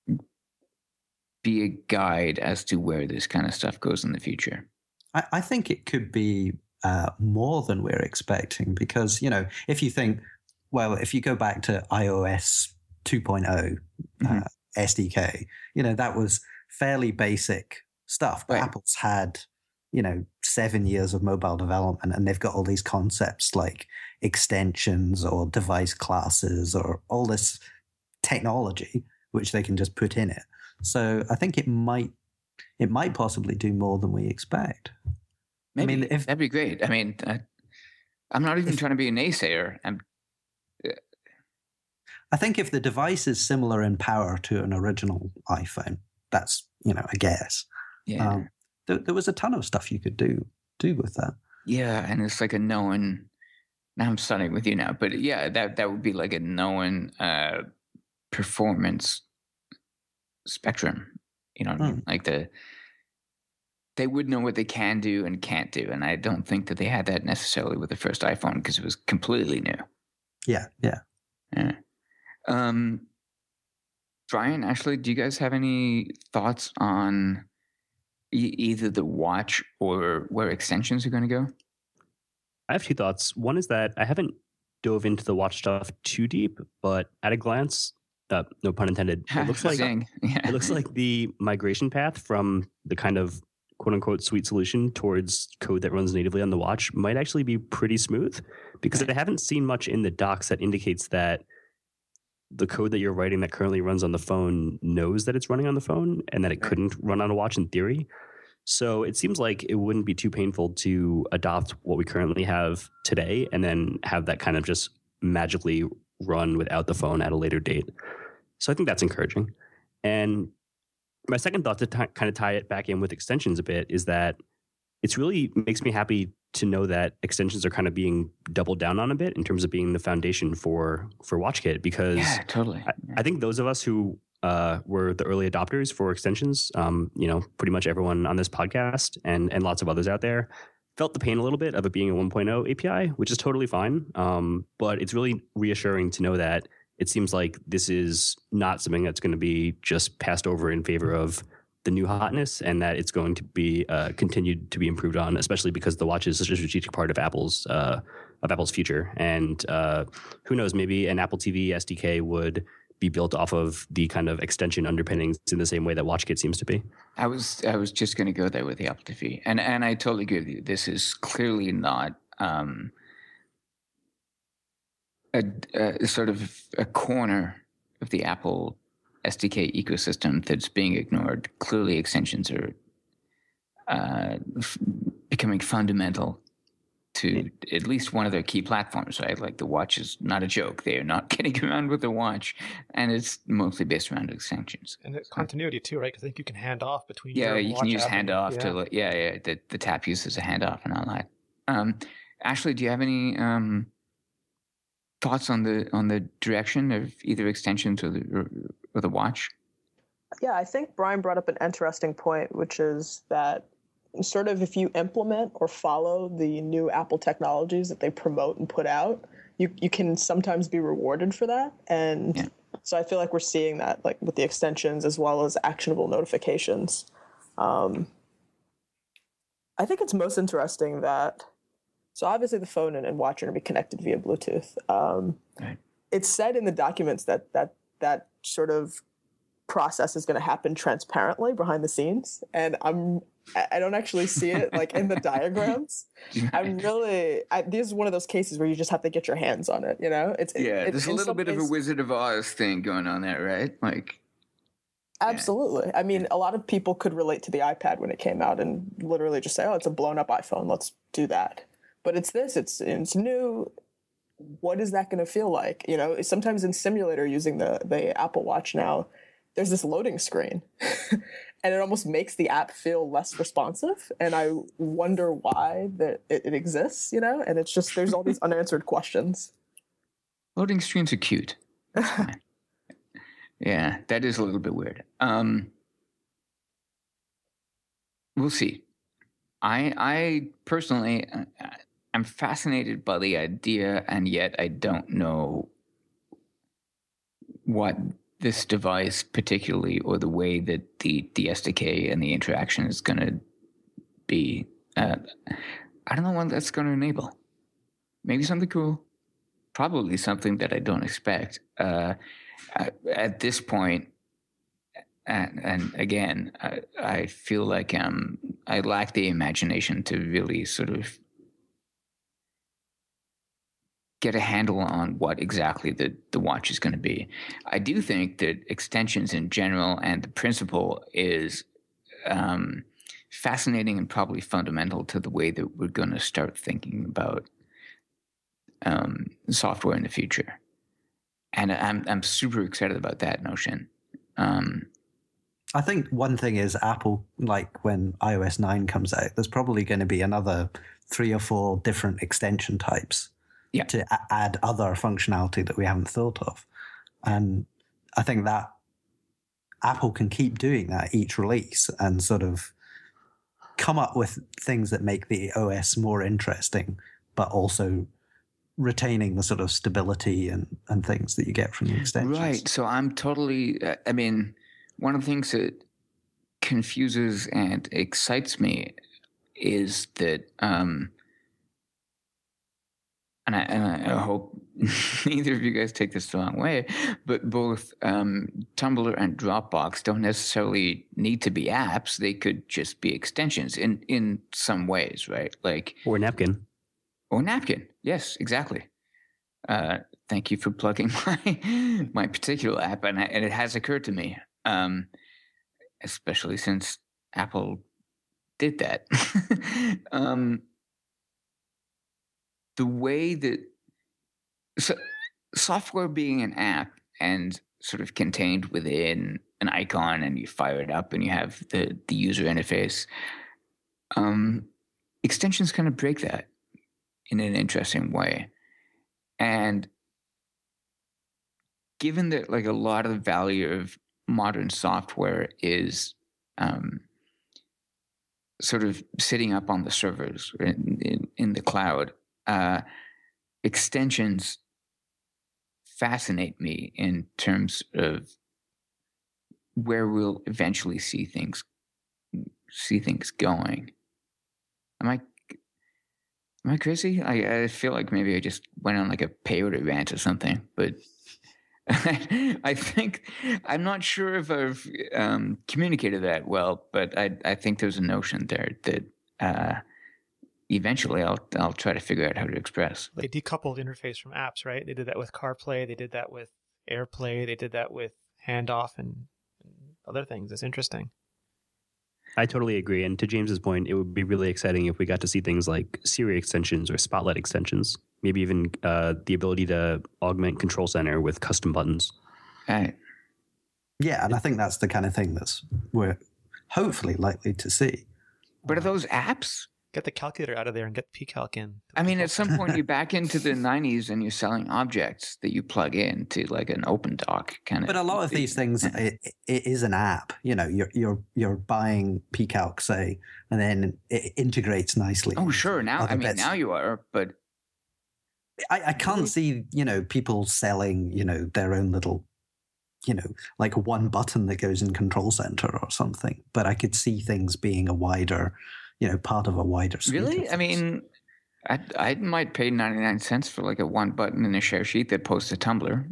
be a guide as to where this kind of stuff goes in the future. I, I think it could be uh, more than we're expecting because, you know, if you think, well, if you go back to iOS two point oh mm-hmm. uh, S D K, you know, that was fairly basic stuff. But right. Apple's had, you know, seven years of mobile development, and they've got all these concepts like extensions or device classes or all this technology which they can just put in it. So I think it might it might possibly do more than we expect. Maybe. I mean, if, that'd be great. I mean, I, I'm not even if, trying to be a naysayer. I'm, I think if the device is similar in power to an original iPhone, that's, you know, a guess. Yeah. Um, there, there was a ton of stuff you could do do with that. Yeah, and it's like a known. Now I'm starting with you now, but yeah, that that would be like a known uh, performance spectrum. You know what I mean? Like the they would know what they can do and can't do, and I don't think that they had that necessarily with the first iPhone because it was completely new. Yeah, yeah. Yeah. Um, Brian, Ashley, do you guys have any thoughts on e- either the watch or where extensions are going to go? I have two thoughts. One is that I haven't dove into the watch stuff too deep, but at a glance, uh, no pun intended, it looks like yeah. it looks like the migration path from the kind of quote unquote sweet solution towards code that runs natively on the watch might actually be pretty smooth because right. I haven't seen much in the docs that indicates that the code that you're writing that currently runs on the phone knows that it's running on the phone and that it right. couldn't run on a watch in theory. So it seems like it wouldn't be too painful to adopt what we currently have today and then have that kind of just magically run without the phone at a later date. So I think that's encouraging. And my second thought to t- kind of tie it back in with extensions a bit is that it's really makes me happy to know that extensions are kind of being doubled down on a bit in terms of being the foundation for for WatchKit because yeah, totally. I, I think those of us who uh, were the early adopters for extensions, um, you know, pretty much everyone on this podcast and and lots of others out there felt the pain a little bit of it being a one point oh A P I, which is totally fine. Um, but it's really reassuring to know that it seems like this is not something that's going to be just passed over in favor of the new hotness and that it's going to be uh, continued to be improved on, especially because the watch is such a strategic part of Apple's uh, of Apple's future. And uh, who knows, maybe an Apple T V S D K would be built off of the kind of extension underpinnings in the same way that WatchKit seems to be. I was I was just going to go there with the Apple T V, and and I totally agree with you. This is clearly not um, a, a sort of a corner of the Apple S D K ecosystem that's being ignored. Clearly, extensions are uh, f- becoming fundamental to at least one of their key platforms, right? Like the watch is not a joke. They are not getting around with the watch, and it's mostly based around extensions. And the continuity too, right? Because I think you can hand off between. Yeah, your you watch can use app handoff and, to, like, yeah, yeah. The, the tap use as a handoff and all that. Um, Ashley, do you have any um, thoughts on the on the direction of either extensions or the or, or the watch? Yeah, I think Brian brought up an interesting point, which is that sort of if you implement or follow the new Apple technologies that they promote and put out, you you can sometimes be rewarded for that. And yeah. so I feel like we're seeing that, like with the extensions as well as actionable notifications. Um, I think it's most interesting that, so obviously the phone and, and watch are going to be connected via Bluetooth. Um, right. It's said in the documents that that that sort of process is going to happen transparently behind the scenes, and I'm I don't actually see it like in the diagrams. I'm really I, this is one of those cases where you just have to get your hands on it. You know, it's yeah. It, there's a little bit ways, of a Wizard of Oz thing going on there, right? Like, absolutely. Yeah. I mean, a lot of people could relate to the iPad when it came out and literally just say, "Oh, it's a blown up iPhone. Let's do that." But it's this. It's it's new. What is that going to feel like? You know, sometimes in simulator using the the Apple Watch now, there's this loading screen and it almost makes the app feel less responsive. And I wonder why that it, it exists, you know, and it's just, there's all these unanswered questions. Loading screens are cute. Yeah, that is a little bit weird. Um, we'll see. I, I personally, uh, I'm fascinated by the idea, and yet I don't know what this device particularly, or the way that the, the S D K and the interaction is going to be. Uh, I don't know what that's going to enable. Maybe something cool. Probably something that I don't expect. Uh, at, at this point, and, and again, I, I feel like um, I lack the imagination to really sort of get a handle on what exactly the, the watch is going to be. I do think that extensions in general and the principle is um, fascinating and probably fundamental to the way that we're going to start thinking about um, software in the future. And I'm I'm super excited about that notion. Um, I think one thing is Apple, like when iOS nine comes out, there's probably going to be another three or four different extension types. Yeah. To a- add other functionality that we haven't thought of. And I think that Apple can keep doing that each release and sort of come up with things that make the O S more interesting, but also retaining the sort of stability and, and things that you get from the extensions. Right. So I'm totally, uh, I mean, one of the things that confuses and excites me is that, um, And I, and I hope neither of you guys take this the wrong way, but both um, Tumblr and Dropbox don't necessarily need to be apps. They could just be extensions in, in some ways, right? Like or Napkin. Or Napkin. Yes, exactly. Uh, thank you for plugging my my particular app, and, I, and it has occurred to me, um, especially since Apple did that. um, The way that so, software being an app and sort of contained within an icon, and you fire it up and you have the, the user interface, um, extensions kind of break that in an interesting way. And given that like a lot of the value of modern software is um, sort of sitting up on the servers in, in, in the cloud, Uh, extensions fascinate me in terms of where we'll eventually see things see things going. Am I am I crazy? I, I feel like maybe I just went on like a peyote rant or something, but I think I'm not sure if I've um, communicated that well, but I I think there's a notion there that uh, eventually I'll I'll try to figure out how to express. They decoupled interface from apps, right? They did that with CarPlay. They did that with AirPlay. They did that with Handoff and, and other things. It's interesting. I totally agree. And to James's point, it would be really exciting if we got to see things like Siri extensions or Spotlight extensions. Maybe even uh, the ability to augment Control Center with custom buttons. Right. Yeah, and I think that's the kind of thing that's we're hopefully likely to see. But are those apps? Get the calculator out of there and get P calc in. I mean, at some point, you're back into the nineties and you're selling objects that you plug in to like an OpenDoc kind of. But a lot of these things, it, it is an app. You know, you're you're you're buying P calc, say, and then it integrates nicely. Oh, sure. Now, I mean, bits. now you are, but I, I can't see, you know, people selling, you know, their own little, you know, like one button that goes in Control Center or something. But I could see things being a wider, you know, part of a wider suite. Really? I mean, I I might pay ninety-nine cents for like a one button in a share sheet that posts a Tumblr.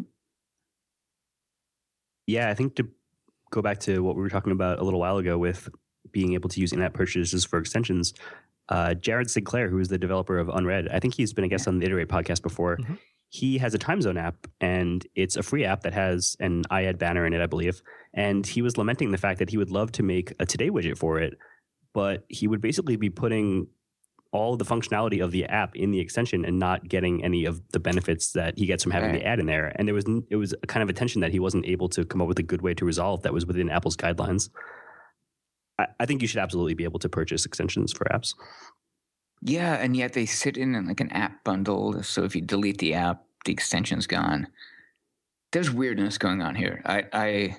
Yeah, I think to go back to what we were talking about a little while ago with being able to use in-app purchases for extensions, uh, Jared Sinclair, who is the developer of Unread, I think he's been a guest on the Iterate podcast before. Mm-hmm. He has a time zone app, and it's a free app that has an I A D banner in it, I believe. And he was lamenting the fact that he would love to make a Today widget for it, but he would basically be putting all the functionality of the app in the extension and not getting any of the benefits that he gets from having right. the ad in there. And there was it was a kind of a tension that he wasn't able to come up with a good way to resolve that was within Apple's guidelines. I, I think you should absolutely be able to purchase extensions for apps. Yeah, and yet they sit in like an app bundle. So if you delete the app, the extension's gone. There's weirdness going on here. I I,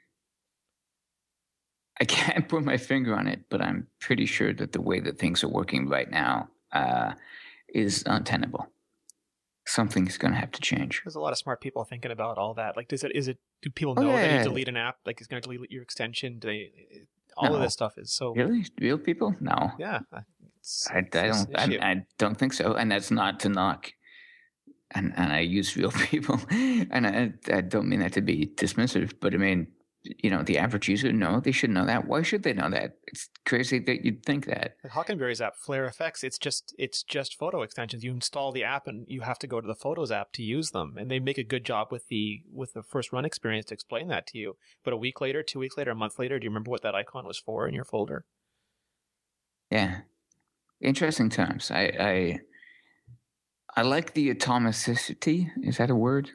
I can't put my finger on it, but I'm pretty sure that the way that things are working right now uh, is untenable. Something's going to have to change. There's a lot of smart people thinking about all that. Like, does it? Is it? Do people know oh, yeah, that you yeah. delete an app? Like, it's going to delete your extension? Do they? All no. of this stuff is so really real people. No. Yeah. I, I don't. I, I don't think so, and that's not to knock. And and I use real people, and I I don't mean that to be dismissive, but I mean, you know, the average user, no, they should know that. Why should they know that? It's crazy that you'd think that. Hockenberry's app, Flare Effects, it's just it's just photo extensions. You install the app, and you have to go to the Photos app to use them. And they make a good job with the with the first run experience to explain that to you. But a week later, two weeks later, a month later, do you remember what that icon was for in your folder? Yeah, interesting times. I I, I like the atomicity. Is that a word?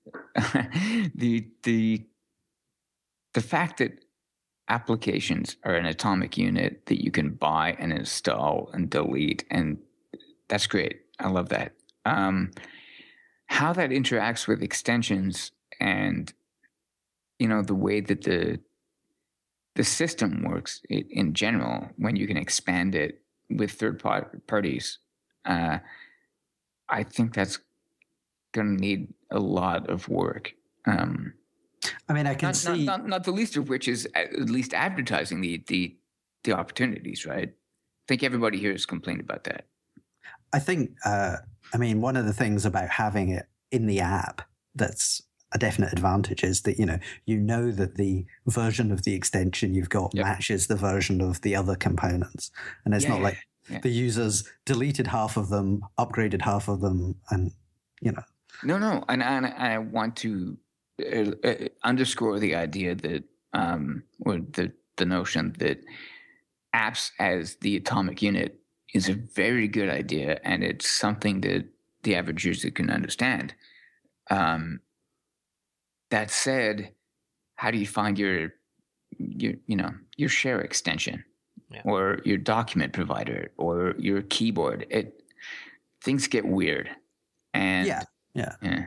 the the the fact that applications are an atomic unit that you can buy and install and delete, and that's great. I love that. Um, how that interacts with extensions and, you know, the way that the the system works it, in general, when you can expand it with third parties, uh, I think that's going to need a lot of work. Um, I mean, I can not, see not, not, not the least of which is at least advertising the the the opportunities, right? I think everybody here has complained about that. I think, uh, I mean, one of the things about having it in the app that's a definite advantage is that, you know, you know that the version of the extension you've got yep. matches the version of the other components. And it's yeah, not like yeah. the users deleted half of them, upgraded half of them, and, you know. No, no. And, and I want to uh, uh, underscore the idea that, um, or the, the notion that apps as the atomic unit is a very good idea, and it's something that the average user can understand. Um, that said, how do you find your, your, you know, your share extension, yeah. or your document provider, or your keyboard? It things get weird, and yeah, yeah. yeah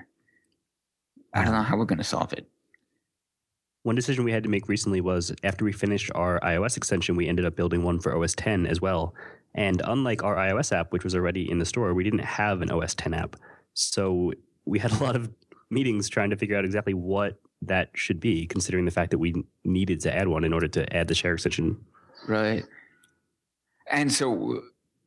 I don't know how we're going to solve it. One decision we had to make recently was after we finished our iOS extension, we ended up building one for O S ten as well. And unlike our iOS app, which was already in the store, we didn't have an O S ten app. So we had a lot of meetings trying to figure out exactly what that should be, considering the fact that we needed to add one in order to add the share extension. Right. And so,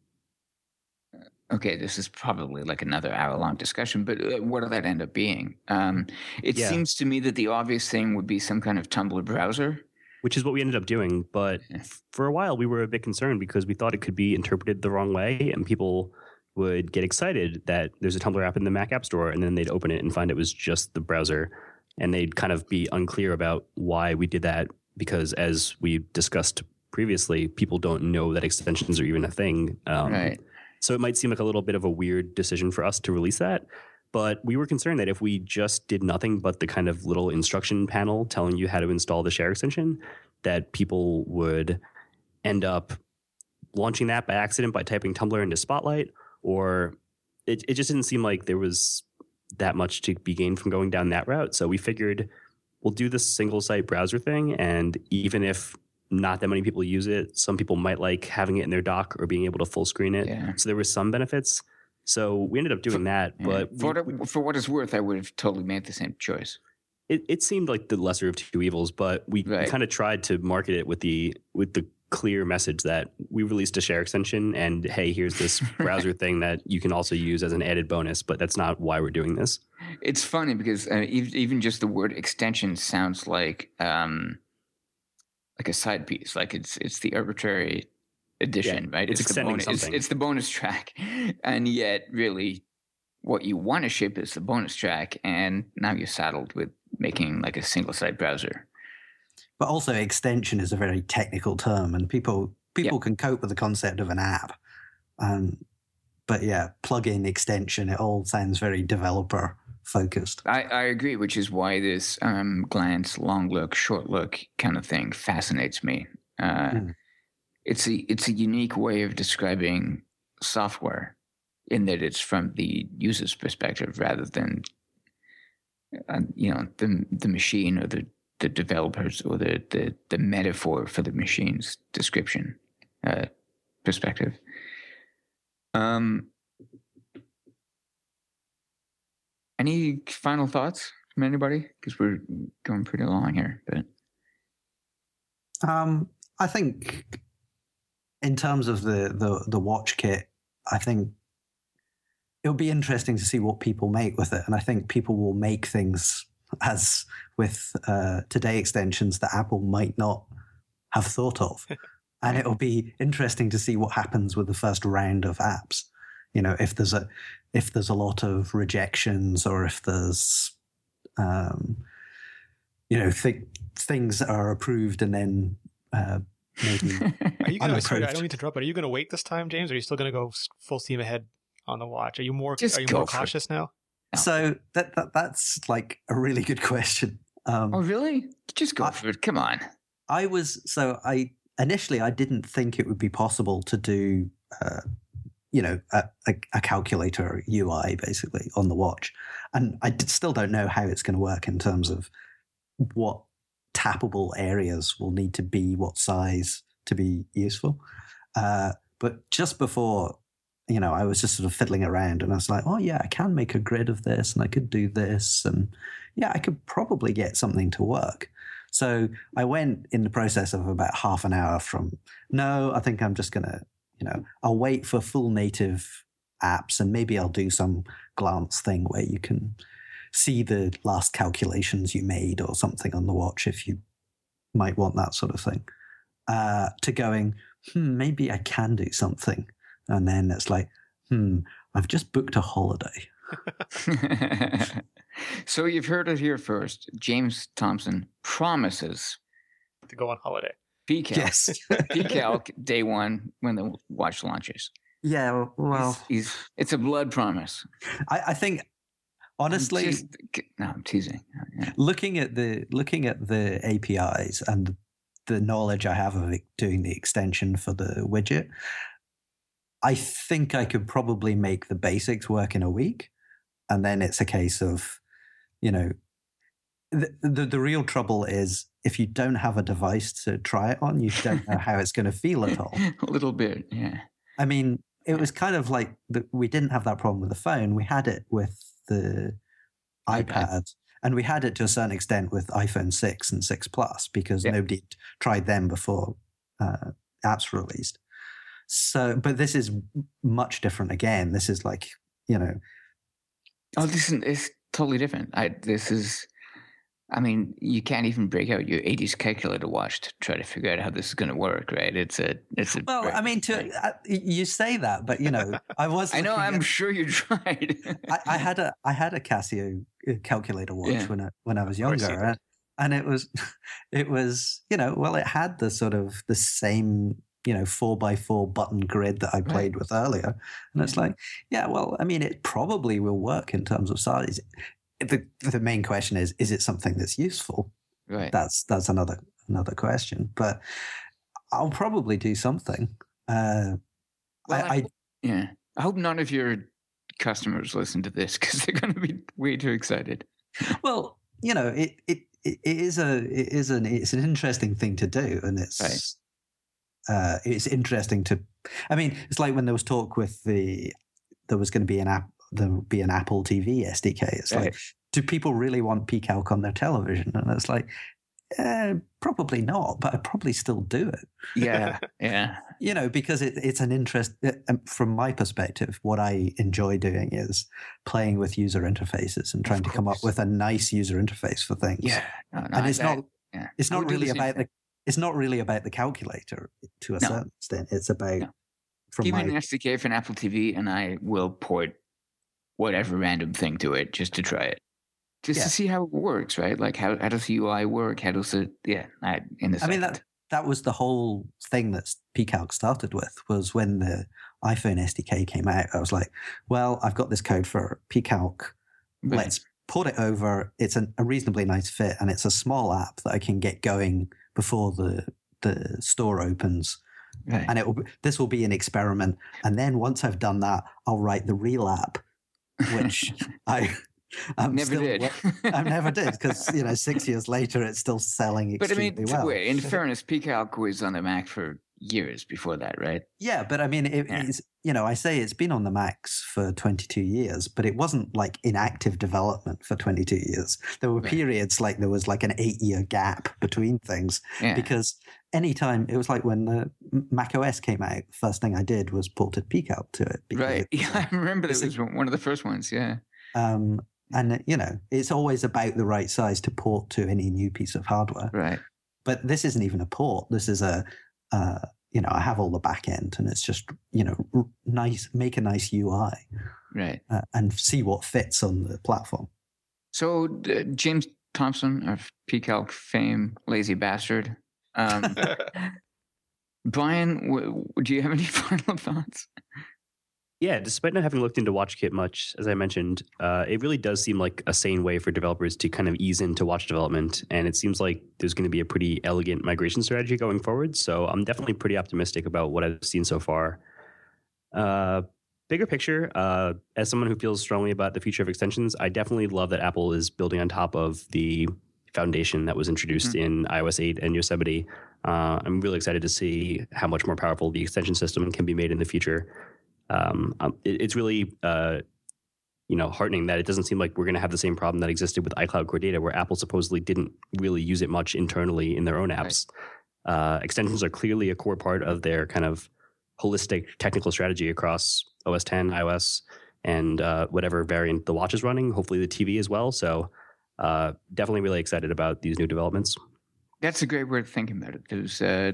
okay, this is probably like another hour-long discussion, but what did that end up being? Um, it yeah. seems to me that the obvious thing would be some kind of Tumblr browser. Which is what we ended up doing. But for a while, we were a bit concerned because we thought it could be interpreted the wrong way, and people would get excited that there's a Tumblr app in the Mac App Store, and then they'd open it and find it was just the browser. And they'd kind of be unclear about why we did that because, as we discussed previously, people don't know that extensions are even a thing. Um, right. So it might seem like a little bit of a weird decision for us to release that. But we were concerned that if we just did nothing but the kind of little instruction panel telling you how to install the share extension, that people would end up launching that by accident by typing Tumblr into Spotlight, or it, it just didn't seem like there was that much to be gained from going down that route. So we figured we'll do this single site browser thing. And even if not that many people use it, some people might like having it in their dock or being able to full screen it. Yeah. So there were some benefits. So we ended up doing for, that. Yeah. But for, we, what, for what it's worth, I would have totally made the same choice. It, it seemed like the lesser of two evils, but we right. kind of tried to market it with the with the clear message that we released a share extension and hey, here's this browser thing that you can also use as an added bonus, but that's not why we're doing this. It's funny because uh, even just the word extension sounds like um, like a side piece, like it's it's the arbitrary addition, yeah, right? It's, it's extending the bonus, something. It's, it's the bonus track, and yet really what you want to ship is the bonus track, and now you're saddled with making like a single site browser. But also extension is a very technical term, and people people yeah. can cope with the concept of an app. Um, but yeah, plug-in extension, it all sounds very developer focused. I, I agree, which is why this um, glance, long look, short look kind of thing fascinates me. Uh, mm. It's a it's a unique way of describing software in that it's from the user's perspective rather than uh, you know the the machine or the, the developers or the, the, the metaphor for the machine's description uh, perspective. Um, any final thoughts from anybody? Because we're going pretty long here, but um, I think in terms of the, the the watch kit, I think it'll be interesting to see what people make with it, and I think people will make things as with uh, today extensions that Apple might not have thought of. And it'll be interesting to see what happens with the first round of apps. You know, if there's a if there's a lot of rejections, or if there's um, you know th- things that are approved and then uh, maybe are you gonna, sorry, I don't mean to interrupt, but are you going to wait this time, James? Or are you still going to go full steam ahead on the watch? Are you more Just are you more cautious it. now? So that, that that's like a really good question. Um, oh, really? Just go I, for it. Come on. I was so I. Initially, I didn't think it would be possible to do, uh, you know, a, a, a calculator U I basically on the watch, and I d- still don't know how it's going to work in terms of what tappable areas will need to be, what size to be useful. Uh, but just before, you know, I was just sort of fiddling around, and I was like, oh yeah, I can make a grid of this, and I could do this, and yeah, I could probably get something to work. So I went in the process of about half an hour from, no, I think I'm just going to, you know, I'll wait for full native apps, and maybe I'll do some glance thing where you can see the last calculations you made or something on the watch if you might want that sort of thing, uh, to going, hmm, maybe I can do something. And then it's like, hmm, I've just booked a holiday. So you've heard it here first. James Thompson promises to go on holiday. P C A L. Yes. P C A L day one when the watch launches. Yeah, well, he's, he's it's a blood promise. I, I think honestly, I'm just, no, I'm teasing. Yeah. Looking at the looking at the A P Is and the knowledge I have of it, doing the extension for the widget, I think I could probably make the basics work in a week. And then it's a case of, you know, the, the the real trouble is if you don't have a device to try it on, you don't know how it's going to feel at all. A little bit, yeah. I mean, it was kind of like the, we didn't have that problem with the phone. We had it with the iPad, iPad, and we had it to a certain extent with iPhone six and six Plus because yeah. nobody tried them before uh, apps were released. So, but this is much different again. This is like, you know, Oh, this is it's totally different. I this is, I mean, you can't even break out your eighties calculator watch to try to figure out how this is going to work, right? It's a, it's a. Well, I mean, to uh, you say that, but you know, I was. I know. I'm at, sure you tried. I, I had a, I had a Casio calculator watch yeah. when I when I was younger, and, and it was, it was, you know, well, it had the sort of the same. You know, four by four button grid that I played right. with earlier. And it's like, yeah, well, I mean, it probably will work in terms of size. The the main question is, is it something that's useful? Right. That's that's another another question. But I'll probably do something. Uh, well, I, I, I yeah, I hope none of your customers listen to this because they're going to be way too excited. Well, you know, it it, it is a it is an it's an interesting thing to do, and it's right. uh, it's interesting to. I mean, it's like when there was talk with the there was going to be an app there would be an Apple T V S D K. It's right. like, do people really want Peacock on their television? And it's like, eh, probably not, but I'd probably still do it. Yeah, yeah. You know, because it, it's an interest. From my perspective, what I enjoy doing is playing with user interfaces and trying to come up with a nice user interface for things. Yeah, no, no, and it's that, not. Yeah. It's not really the about thing. the. It's not really about the calculator to a No. certain extent. It's about. No. From Give my, me an S D K for an Apple T V, and I will port whatever random thing to it just to try it, just Yeah. to see how it works, right? Like how, how does the U I work? How does it? Yeah, I, in the I mean that that was the whole thing that Peacock started with. Was when the iPhone S D K came out. I was like, well, I've got this code for Peacock. Right. Let's port it over. It's an, a reasonably nice fit, and it's a small app that I can get going before the the store opens. Right. And it will. This will be an experiment, and then once I've done that, I'll write the real app, which I I'm never still, did. I never did because you know six years later it's still selling But I extremely mean, well. wait, in fairness, Peacock was on the Mac for years before that, right? Yeah, but I mean, it, Yeah. it's you know I say it's been on the Macs for twenty-two years, but it wasn't like in active development for twenty-two years. There were Right. periods like there was like an eight-year gap between things Yeah. because anytime it was like when the Mac O S came out, the first thing I did was ported Peacock to it. because Right. it- Yeah, I remember that it's was one of the first ones. Yeah. Um, and you know, it's always about the right size to port to any new piece of hardware. Right. But this isn't even a port. This is a, uh, you know, I have all the back end, and it's just you know, r- nice, make a nice U I, Right. uh, and see what fits on the platform. So uh, James Thompson of Peacock fame, lazy bastard. Um, Brian, w- w- do you have any final thoughts? Yeah, despite not having looked into WatchKit much, as I mentioned, uh, it really does seem like a sane way for developers to kind of ease into watch development. And it seems like there's going to be a pretty elegant migration strategy going forward. So I'm definitely pretty optimistic about what I've seen so far. Uh, bigger picture, uh, as someone who feels strongly about the future of extensions, I definitely love that Apple is building on top of the foundation that was introduced mm-hmm. in iOS eight and Yosemite. Uh, I'm really excited to see how much more powerful the extension system can be made in the future. Um, um, it, it's really, uh, you know, heartening that it doesn't seem like we're going to have the same problem that existed with iCloud Core Data, where Apple supposedly didn't really use it much internally in their own apps. Right. Uh, extensions are clearly a core part of their kind of holistic technical strategy across O S ten, iOS, and uh, whatever variant the watch is running, hopefully the T V as well. So uh, definitely really excited about these new developments. That's a great way of thinking about it. There's uh,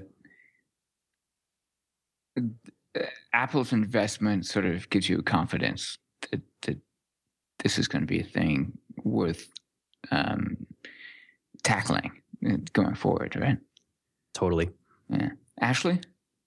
Apple's investment sort of gives you confidence that, that this is going to be a thing worth um, tackling going forward, right? Totally. Yeah. Ashley?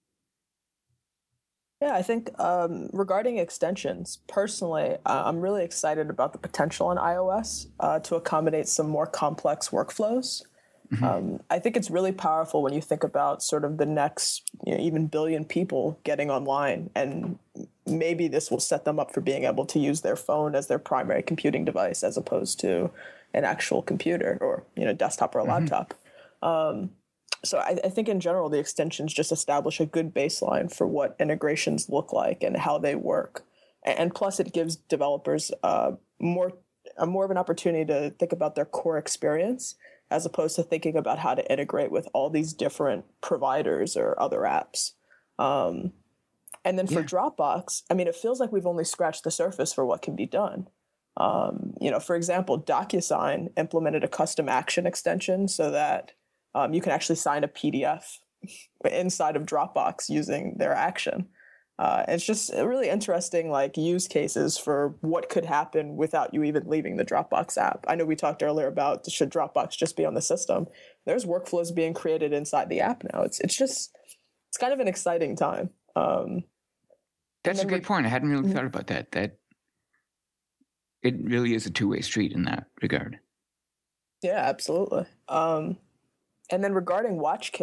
Yeah, I think um, regarding extensions, personally, uh, I'm really excited about the potential on iOS uh, to accommodate some more complex workflows. Mm-hmm. Um, I think it's really powerful when you think about sort of the next, you know, even billion people getting online, and maybe this will set them up for being able to use their phone as their primary computing device as opposed to an actual computer or, you know, desktop or a mm-hmm. laptop. Um, so I, I think in general, the extensions just establish a good baseline for what integrations look like and how they work. And, and plus it gives developers uh, more, a more of an opportunity to think about their core experience as opposed to thinking about how to integrate with all these different providers or other apps. Um, and then for yeah. Dropbox, I mean, it feels like we've only scratched the surface for what can be done. Um, you know, for example, DocuSign implemented a custom action extension so that um, you can actually sign a P D F inside of Dropbox using their action. Uh, it's just really interesting, like, use cases for what could happen without you even leaving the Dropbox app. I know we talked earlier about should Dropbox just be on the system. There's workflows being created inside the app now. It's it's just it's kind of an exciting time. Um, That's a good point. I hadn't really mm-hmm. thought about that. That it really is a two-way street in that regard. Yeah, absolutely. Um, and then regarding WatchKit,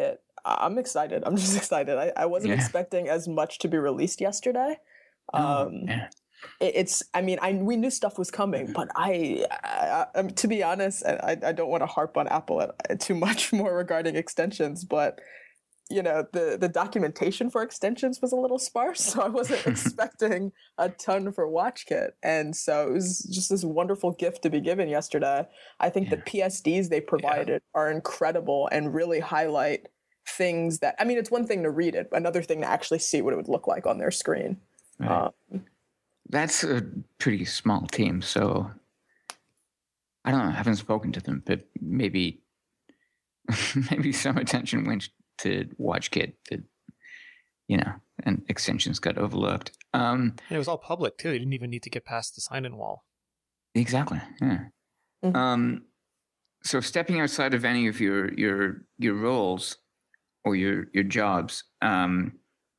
I'm excited. I'm just excited. I, I wasn't Yeah. expecting as much to be released yesterday. Oh, Um, yeah. it, it's, I mean, I we knew stuff was coming, but I, I, I to be honest, I, I don't want to harp on Apple at, too much more regarding extensions, but you know, the, the documentation for extensions was a little sparse, so I wasn't expecting a ton for WatchKit. And so it was just this wonderful gift to be given yesterday. I think Yeah. the P S Ds they provided yeah. are incredible and really highlight things that, I mean, it's one thing to read it, but another thing to actually see what it would look like on their screen. Right. Um, That's a pretty small team, so I don't know. I haven't spoken to them, but maybe maybe some attention went to WatchKit that, you know, and extensions got overlooked. Um, it was all public too. You didn't even need to get past the sign-in wall. Exactly. Yeah. Mm-hmm. Um, so stepping outside of any of your your your roles or your your jobs, um,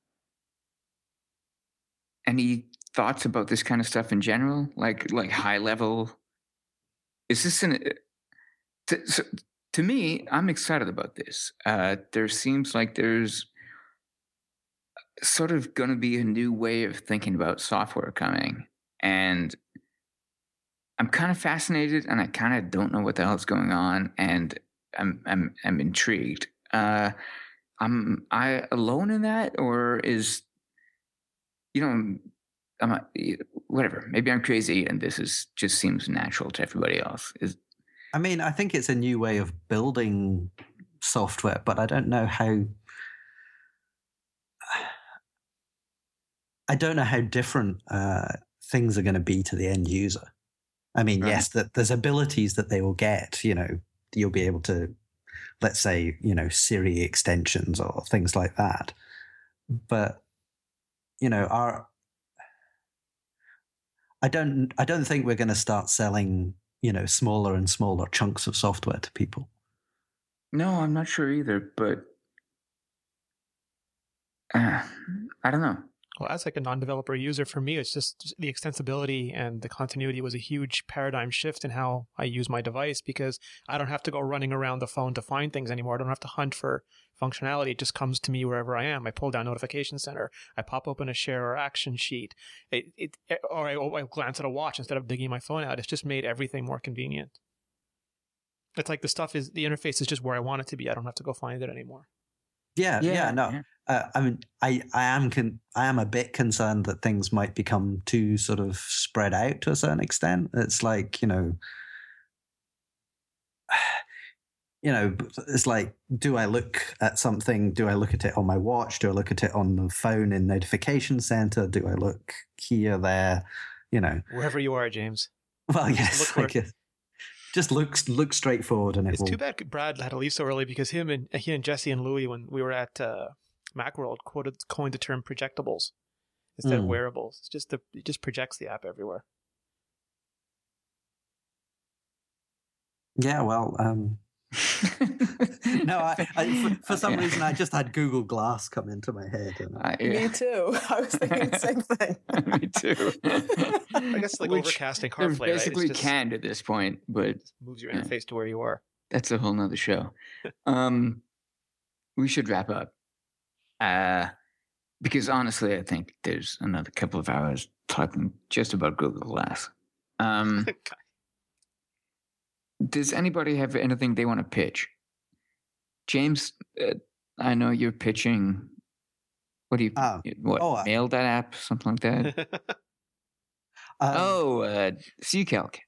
any thoughts about this kind of stuff in general, like like high level? Is this an to, so, to me? I'm excited about this. Uh, there seems like there's sort of going to be a new way of thinking about software coming, and I'm kind of fascinated, and I kind of don't know what the hell's going on, and I'm I'm I'm intrigued. Uh, I'm I alone in that, or is you know I'm a, whatever. Maybe I'm crazy, and this is just seems natural to everybody else. Is I mean, I think it's a new way of building software, but I don't know how. I don't know how different uh, things are going to be to the end user. I mean, right. yes, that there's abilities that they will get. You know, you'll be able to, let's say, you know, Siri extensions or things like that. But you know, our I don't I don't think we're going to start selling, you know, smaller and smaller chunks of software to people. No, I'm not sure either, but uh, I don't know. Well, as like a non-developer user, for me, it's just the extensibility and the continuity was a huge paradigm shift in how I use my device, because I don't have to go running around the phone to find things anymore. I don't have to hunt for functionality. It just comes to me wherever I am. I pull down Notification Center. I pop open a share or action sheet. It, it, or I, I glance at a watch instead of digging my phone out. It's just made everything more convenient. It's like the stuff is, the interface is just where I want it to be. I don't have to go find it anymore. Yeah, yeah, yeah no. Yeah. Uh, I mean, I, I am con- I am a bit concerned that things might become too sort of spread out to a certain extent. It's like, you know, you know, it's like, do I look at something? Do I look at it on my watch? Do I look at it on the phone in Notification Center? Do I look here, there? You know, wherever you are, James. Well, yes, I guess. Just look look straightforward, and it it's will... too bad Brad had to leave so early, because him and he and Jesse and Louie, when we were at uh, Macworld, quoted coined the term projectables instead mm. of wearables. It's just the it just projects the app everywhere. Yeah, well, um, no, I, I, for, for some yeah. reason I just had Google Glass come into my head. And I... Uh, yeah. Me too. I was thinking the same thing. Me too. I guess like Which overcasting CarPlay. They're basically right? just, canned at this point, but moves your interface yeah. to where you are. That's a whole nother show. um, we should wrap up. Uh, because honestly, I think there's another couple of hours talking just about Google Glass. Um, does anybody have anything they want to pitch? James, uh, I know you're pitching. What do you? Uh, what? Oh, uh, mail that app, something like that. um, oh, uh, CCalc.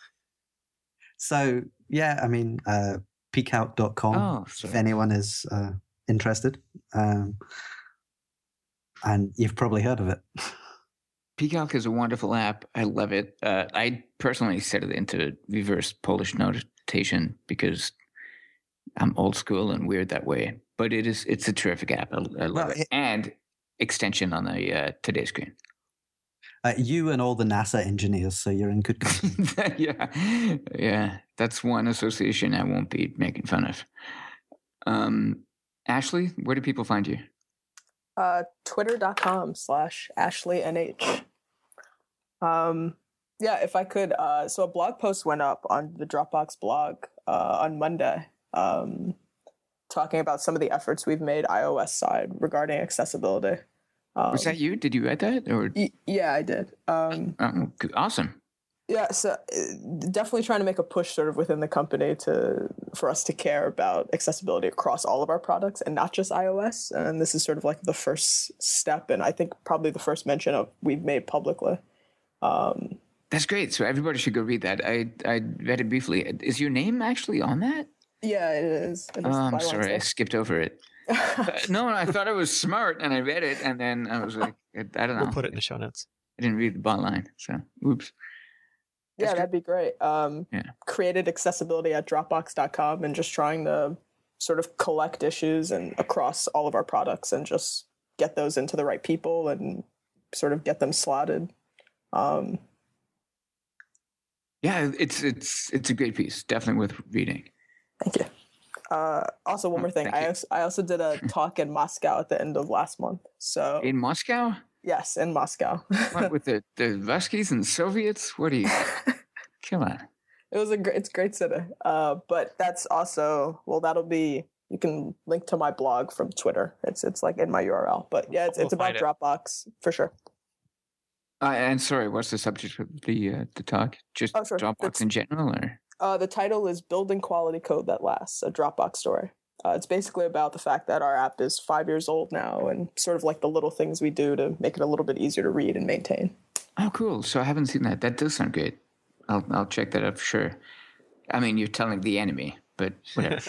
So yeah, I mean, uh, peakout dot com. Oh, if anyone is uh, interested, um, and you've probably heard of it. Peacock is a wonderful app. I love it. Uh, I personally set it into reverse Polish notation because I'm old school and weird that way. But it is it's a terrific app. I, I love well, it. it. And extension on the uh, today screen. Uh, you and all the NASA engineers, so you're in good company. yeah, yeah. That's one association I won't be making fun of. Um, Ashley, where do people find you? Uh, Twitter.com slash Ashley NH. Um, yeah, if I could, uh, so a blog post went up on the Dropbox blog uh, on Monday. Um, talking about some of the efforts we've made iOS side regarding accessibility. Um, Was that you? Did you write that? Or y- yeah, I did. Um, oh, awesome. Yeah, so uh, definitely trying to make a push sort of within the company to for us to care about accessibility across all of our products and not just iOS. And this is sort of like the first step, and I think probably the first mention of we've made publicly. Um, That's great. So everybody should go read that. I I read it briefly. Is your name actually on that? Yeah, it is. It is Oh, I'm by sorry, I Wednesday. skipped over it. Uh, no, I thought I was smart, and I read it, and then I was like, I, I don't know. We'll put it in the show notes. I didn't read the bottom line, so oops. Yeah, That's that'd be great. Um, Yeah. Created accessibility at Dropbox dot com and just trying to sort of collect issues and across all of our products and just get those into the right people and sort of get them slotted. Um, Yeah, it's it's it's a great piece. Definitely worth reading. Thank you. Uh, also, one Oh, more thing. thank I you. also, I also did a talk in Moscow at the end of last month. So In Moscow? yes, in Moscow. What, with the, the Ruskies and Soviets? What are you? Come on. It was a great, it's a great city. Uh, but that's also, well, that'll be, you can link to my blog from Twitter. It's it's like in my U R L. But yeah, it's, We'll it's about find it. Dropbox for sure. Uh, and sorry, what's the subject of the uh, the talk? Just Oh, sure. Dropbox It's- in general, or Uh, the title is Building Quality Code That Lasts, a Dropbox story. Uh, it's basically about the fact that our app is five years old now and sort of like the little things we do to make it a little bit easier to read and maintain. oh, cool. So I haven't seen that. That does sound great. I'll I'll check that out for sure. I mean, you're telling the enemy, but whatever.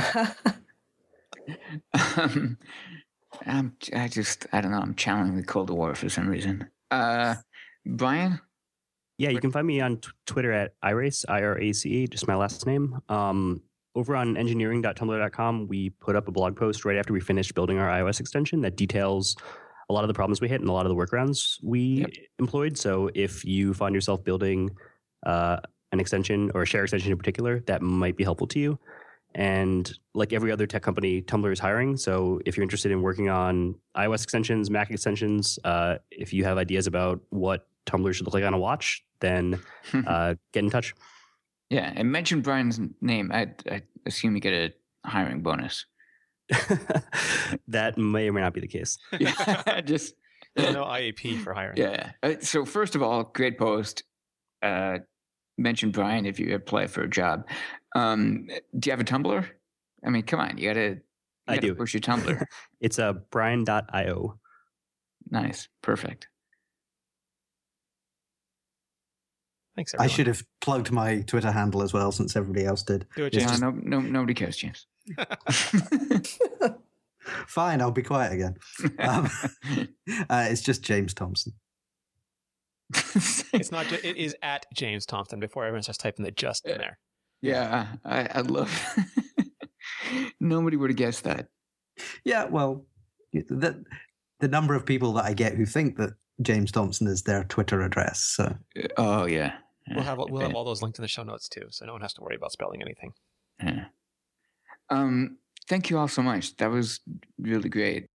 um, I'm, I just I don't know. I'm channeling the Cold War for some reason. Uh, Brian. Yeah, you can find me on t- Twitter at iRace, I R A C E, just my last name. Um, over on engineering dot tumblr dot com, we put up a blog post right after we finished building our iOS extension that details a lot of the problems we hit and a lot of the workarounds we Yep. employed. So if you find yourself building uh, an extension or a share extension in particular, that might be helpful to you. And like every other tech company, Tumblr is hiring. So if you're interested in working on iOS extensions, Mac extensions, uh, if you have ideas about what Tumblr should look like on a watch, then uh, get in touch. Yeah, and mention Brian's name. I, I assume you get a hiring bonus. That may or may not be the case. Yeah, just There's no I A P for hiring. yeah. Uh, So first of all, great post. Uh, mention Brian if you apply for a job. Um, do you have a Tumblr? I mean, come on, you gotta. You I gotta do. push your Tumblr. It's uh, brian dot io. Nice, perfect. Thanks, I everyone. should have plugged my Twitter handle as well, since everybody else did. Do it, It's James. No, no, no, nobody cares, James. Fine, I'll be quiet again. Um, uh, it's just James Thompson. It's not. Ju- it is at James Thompson. Before everyone starts typing the just in there. Yeah, I, I love. Nobody would have guessed that. Yeah, well, the the number of people that I get who think that James Thompson is their Twitter address. So Oh yeah, We'll have we'll have all those linked in the show notes too, so no one has to worry about spelling anything. Yeah. Um, thank you all so much. That was really great.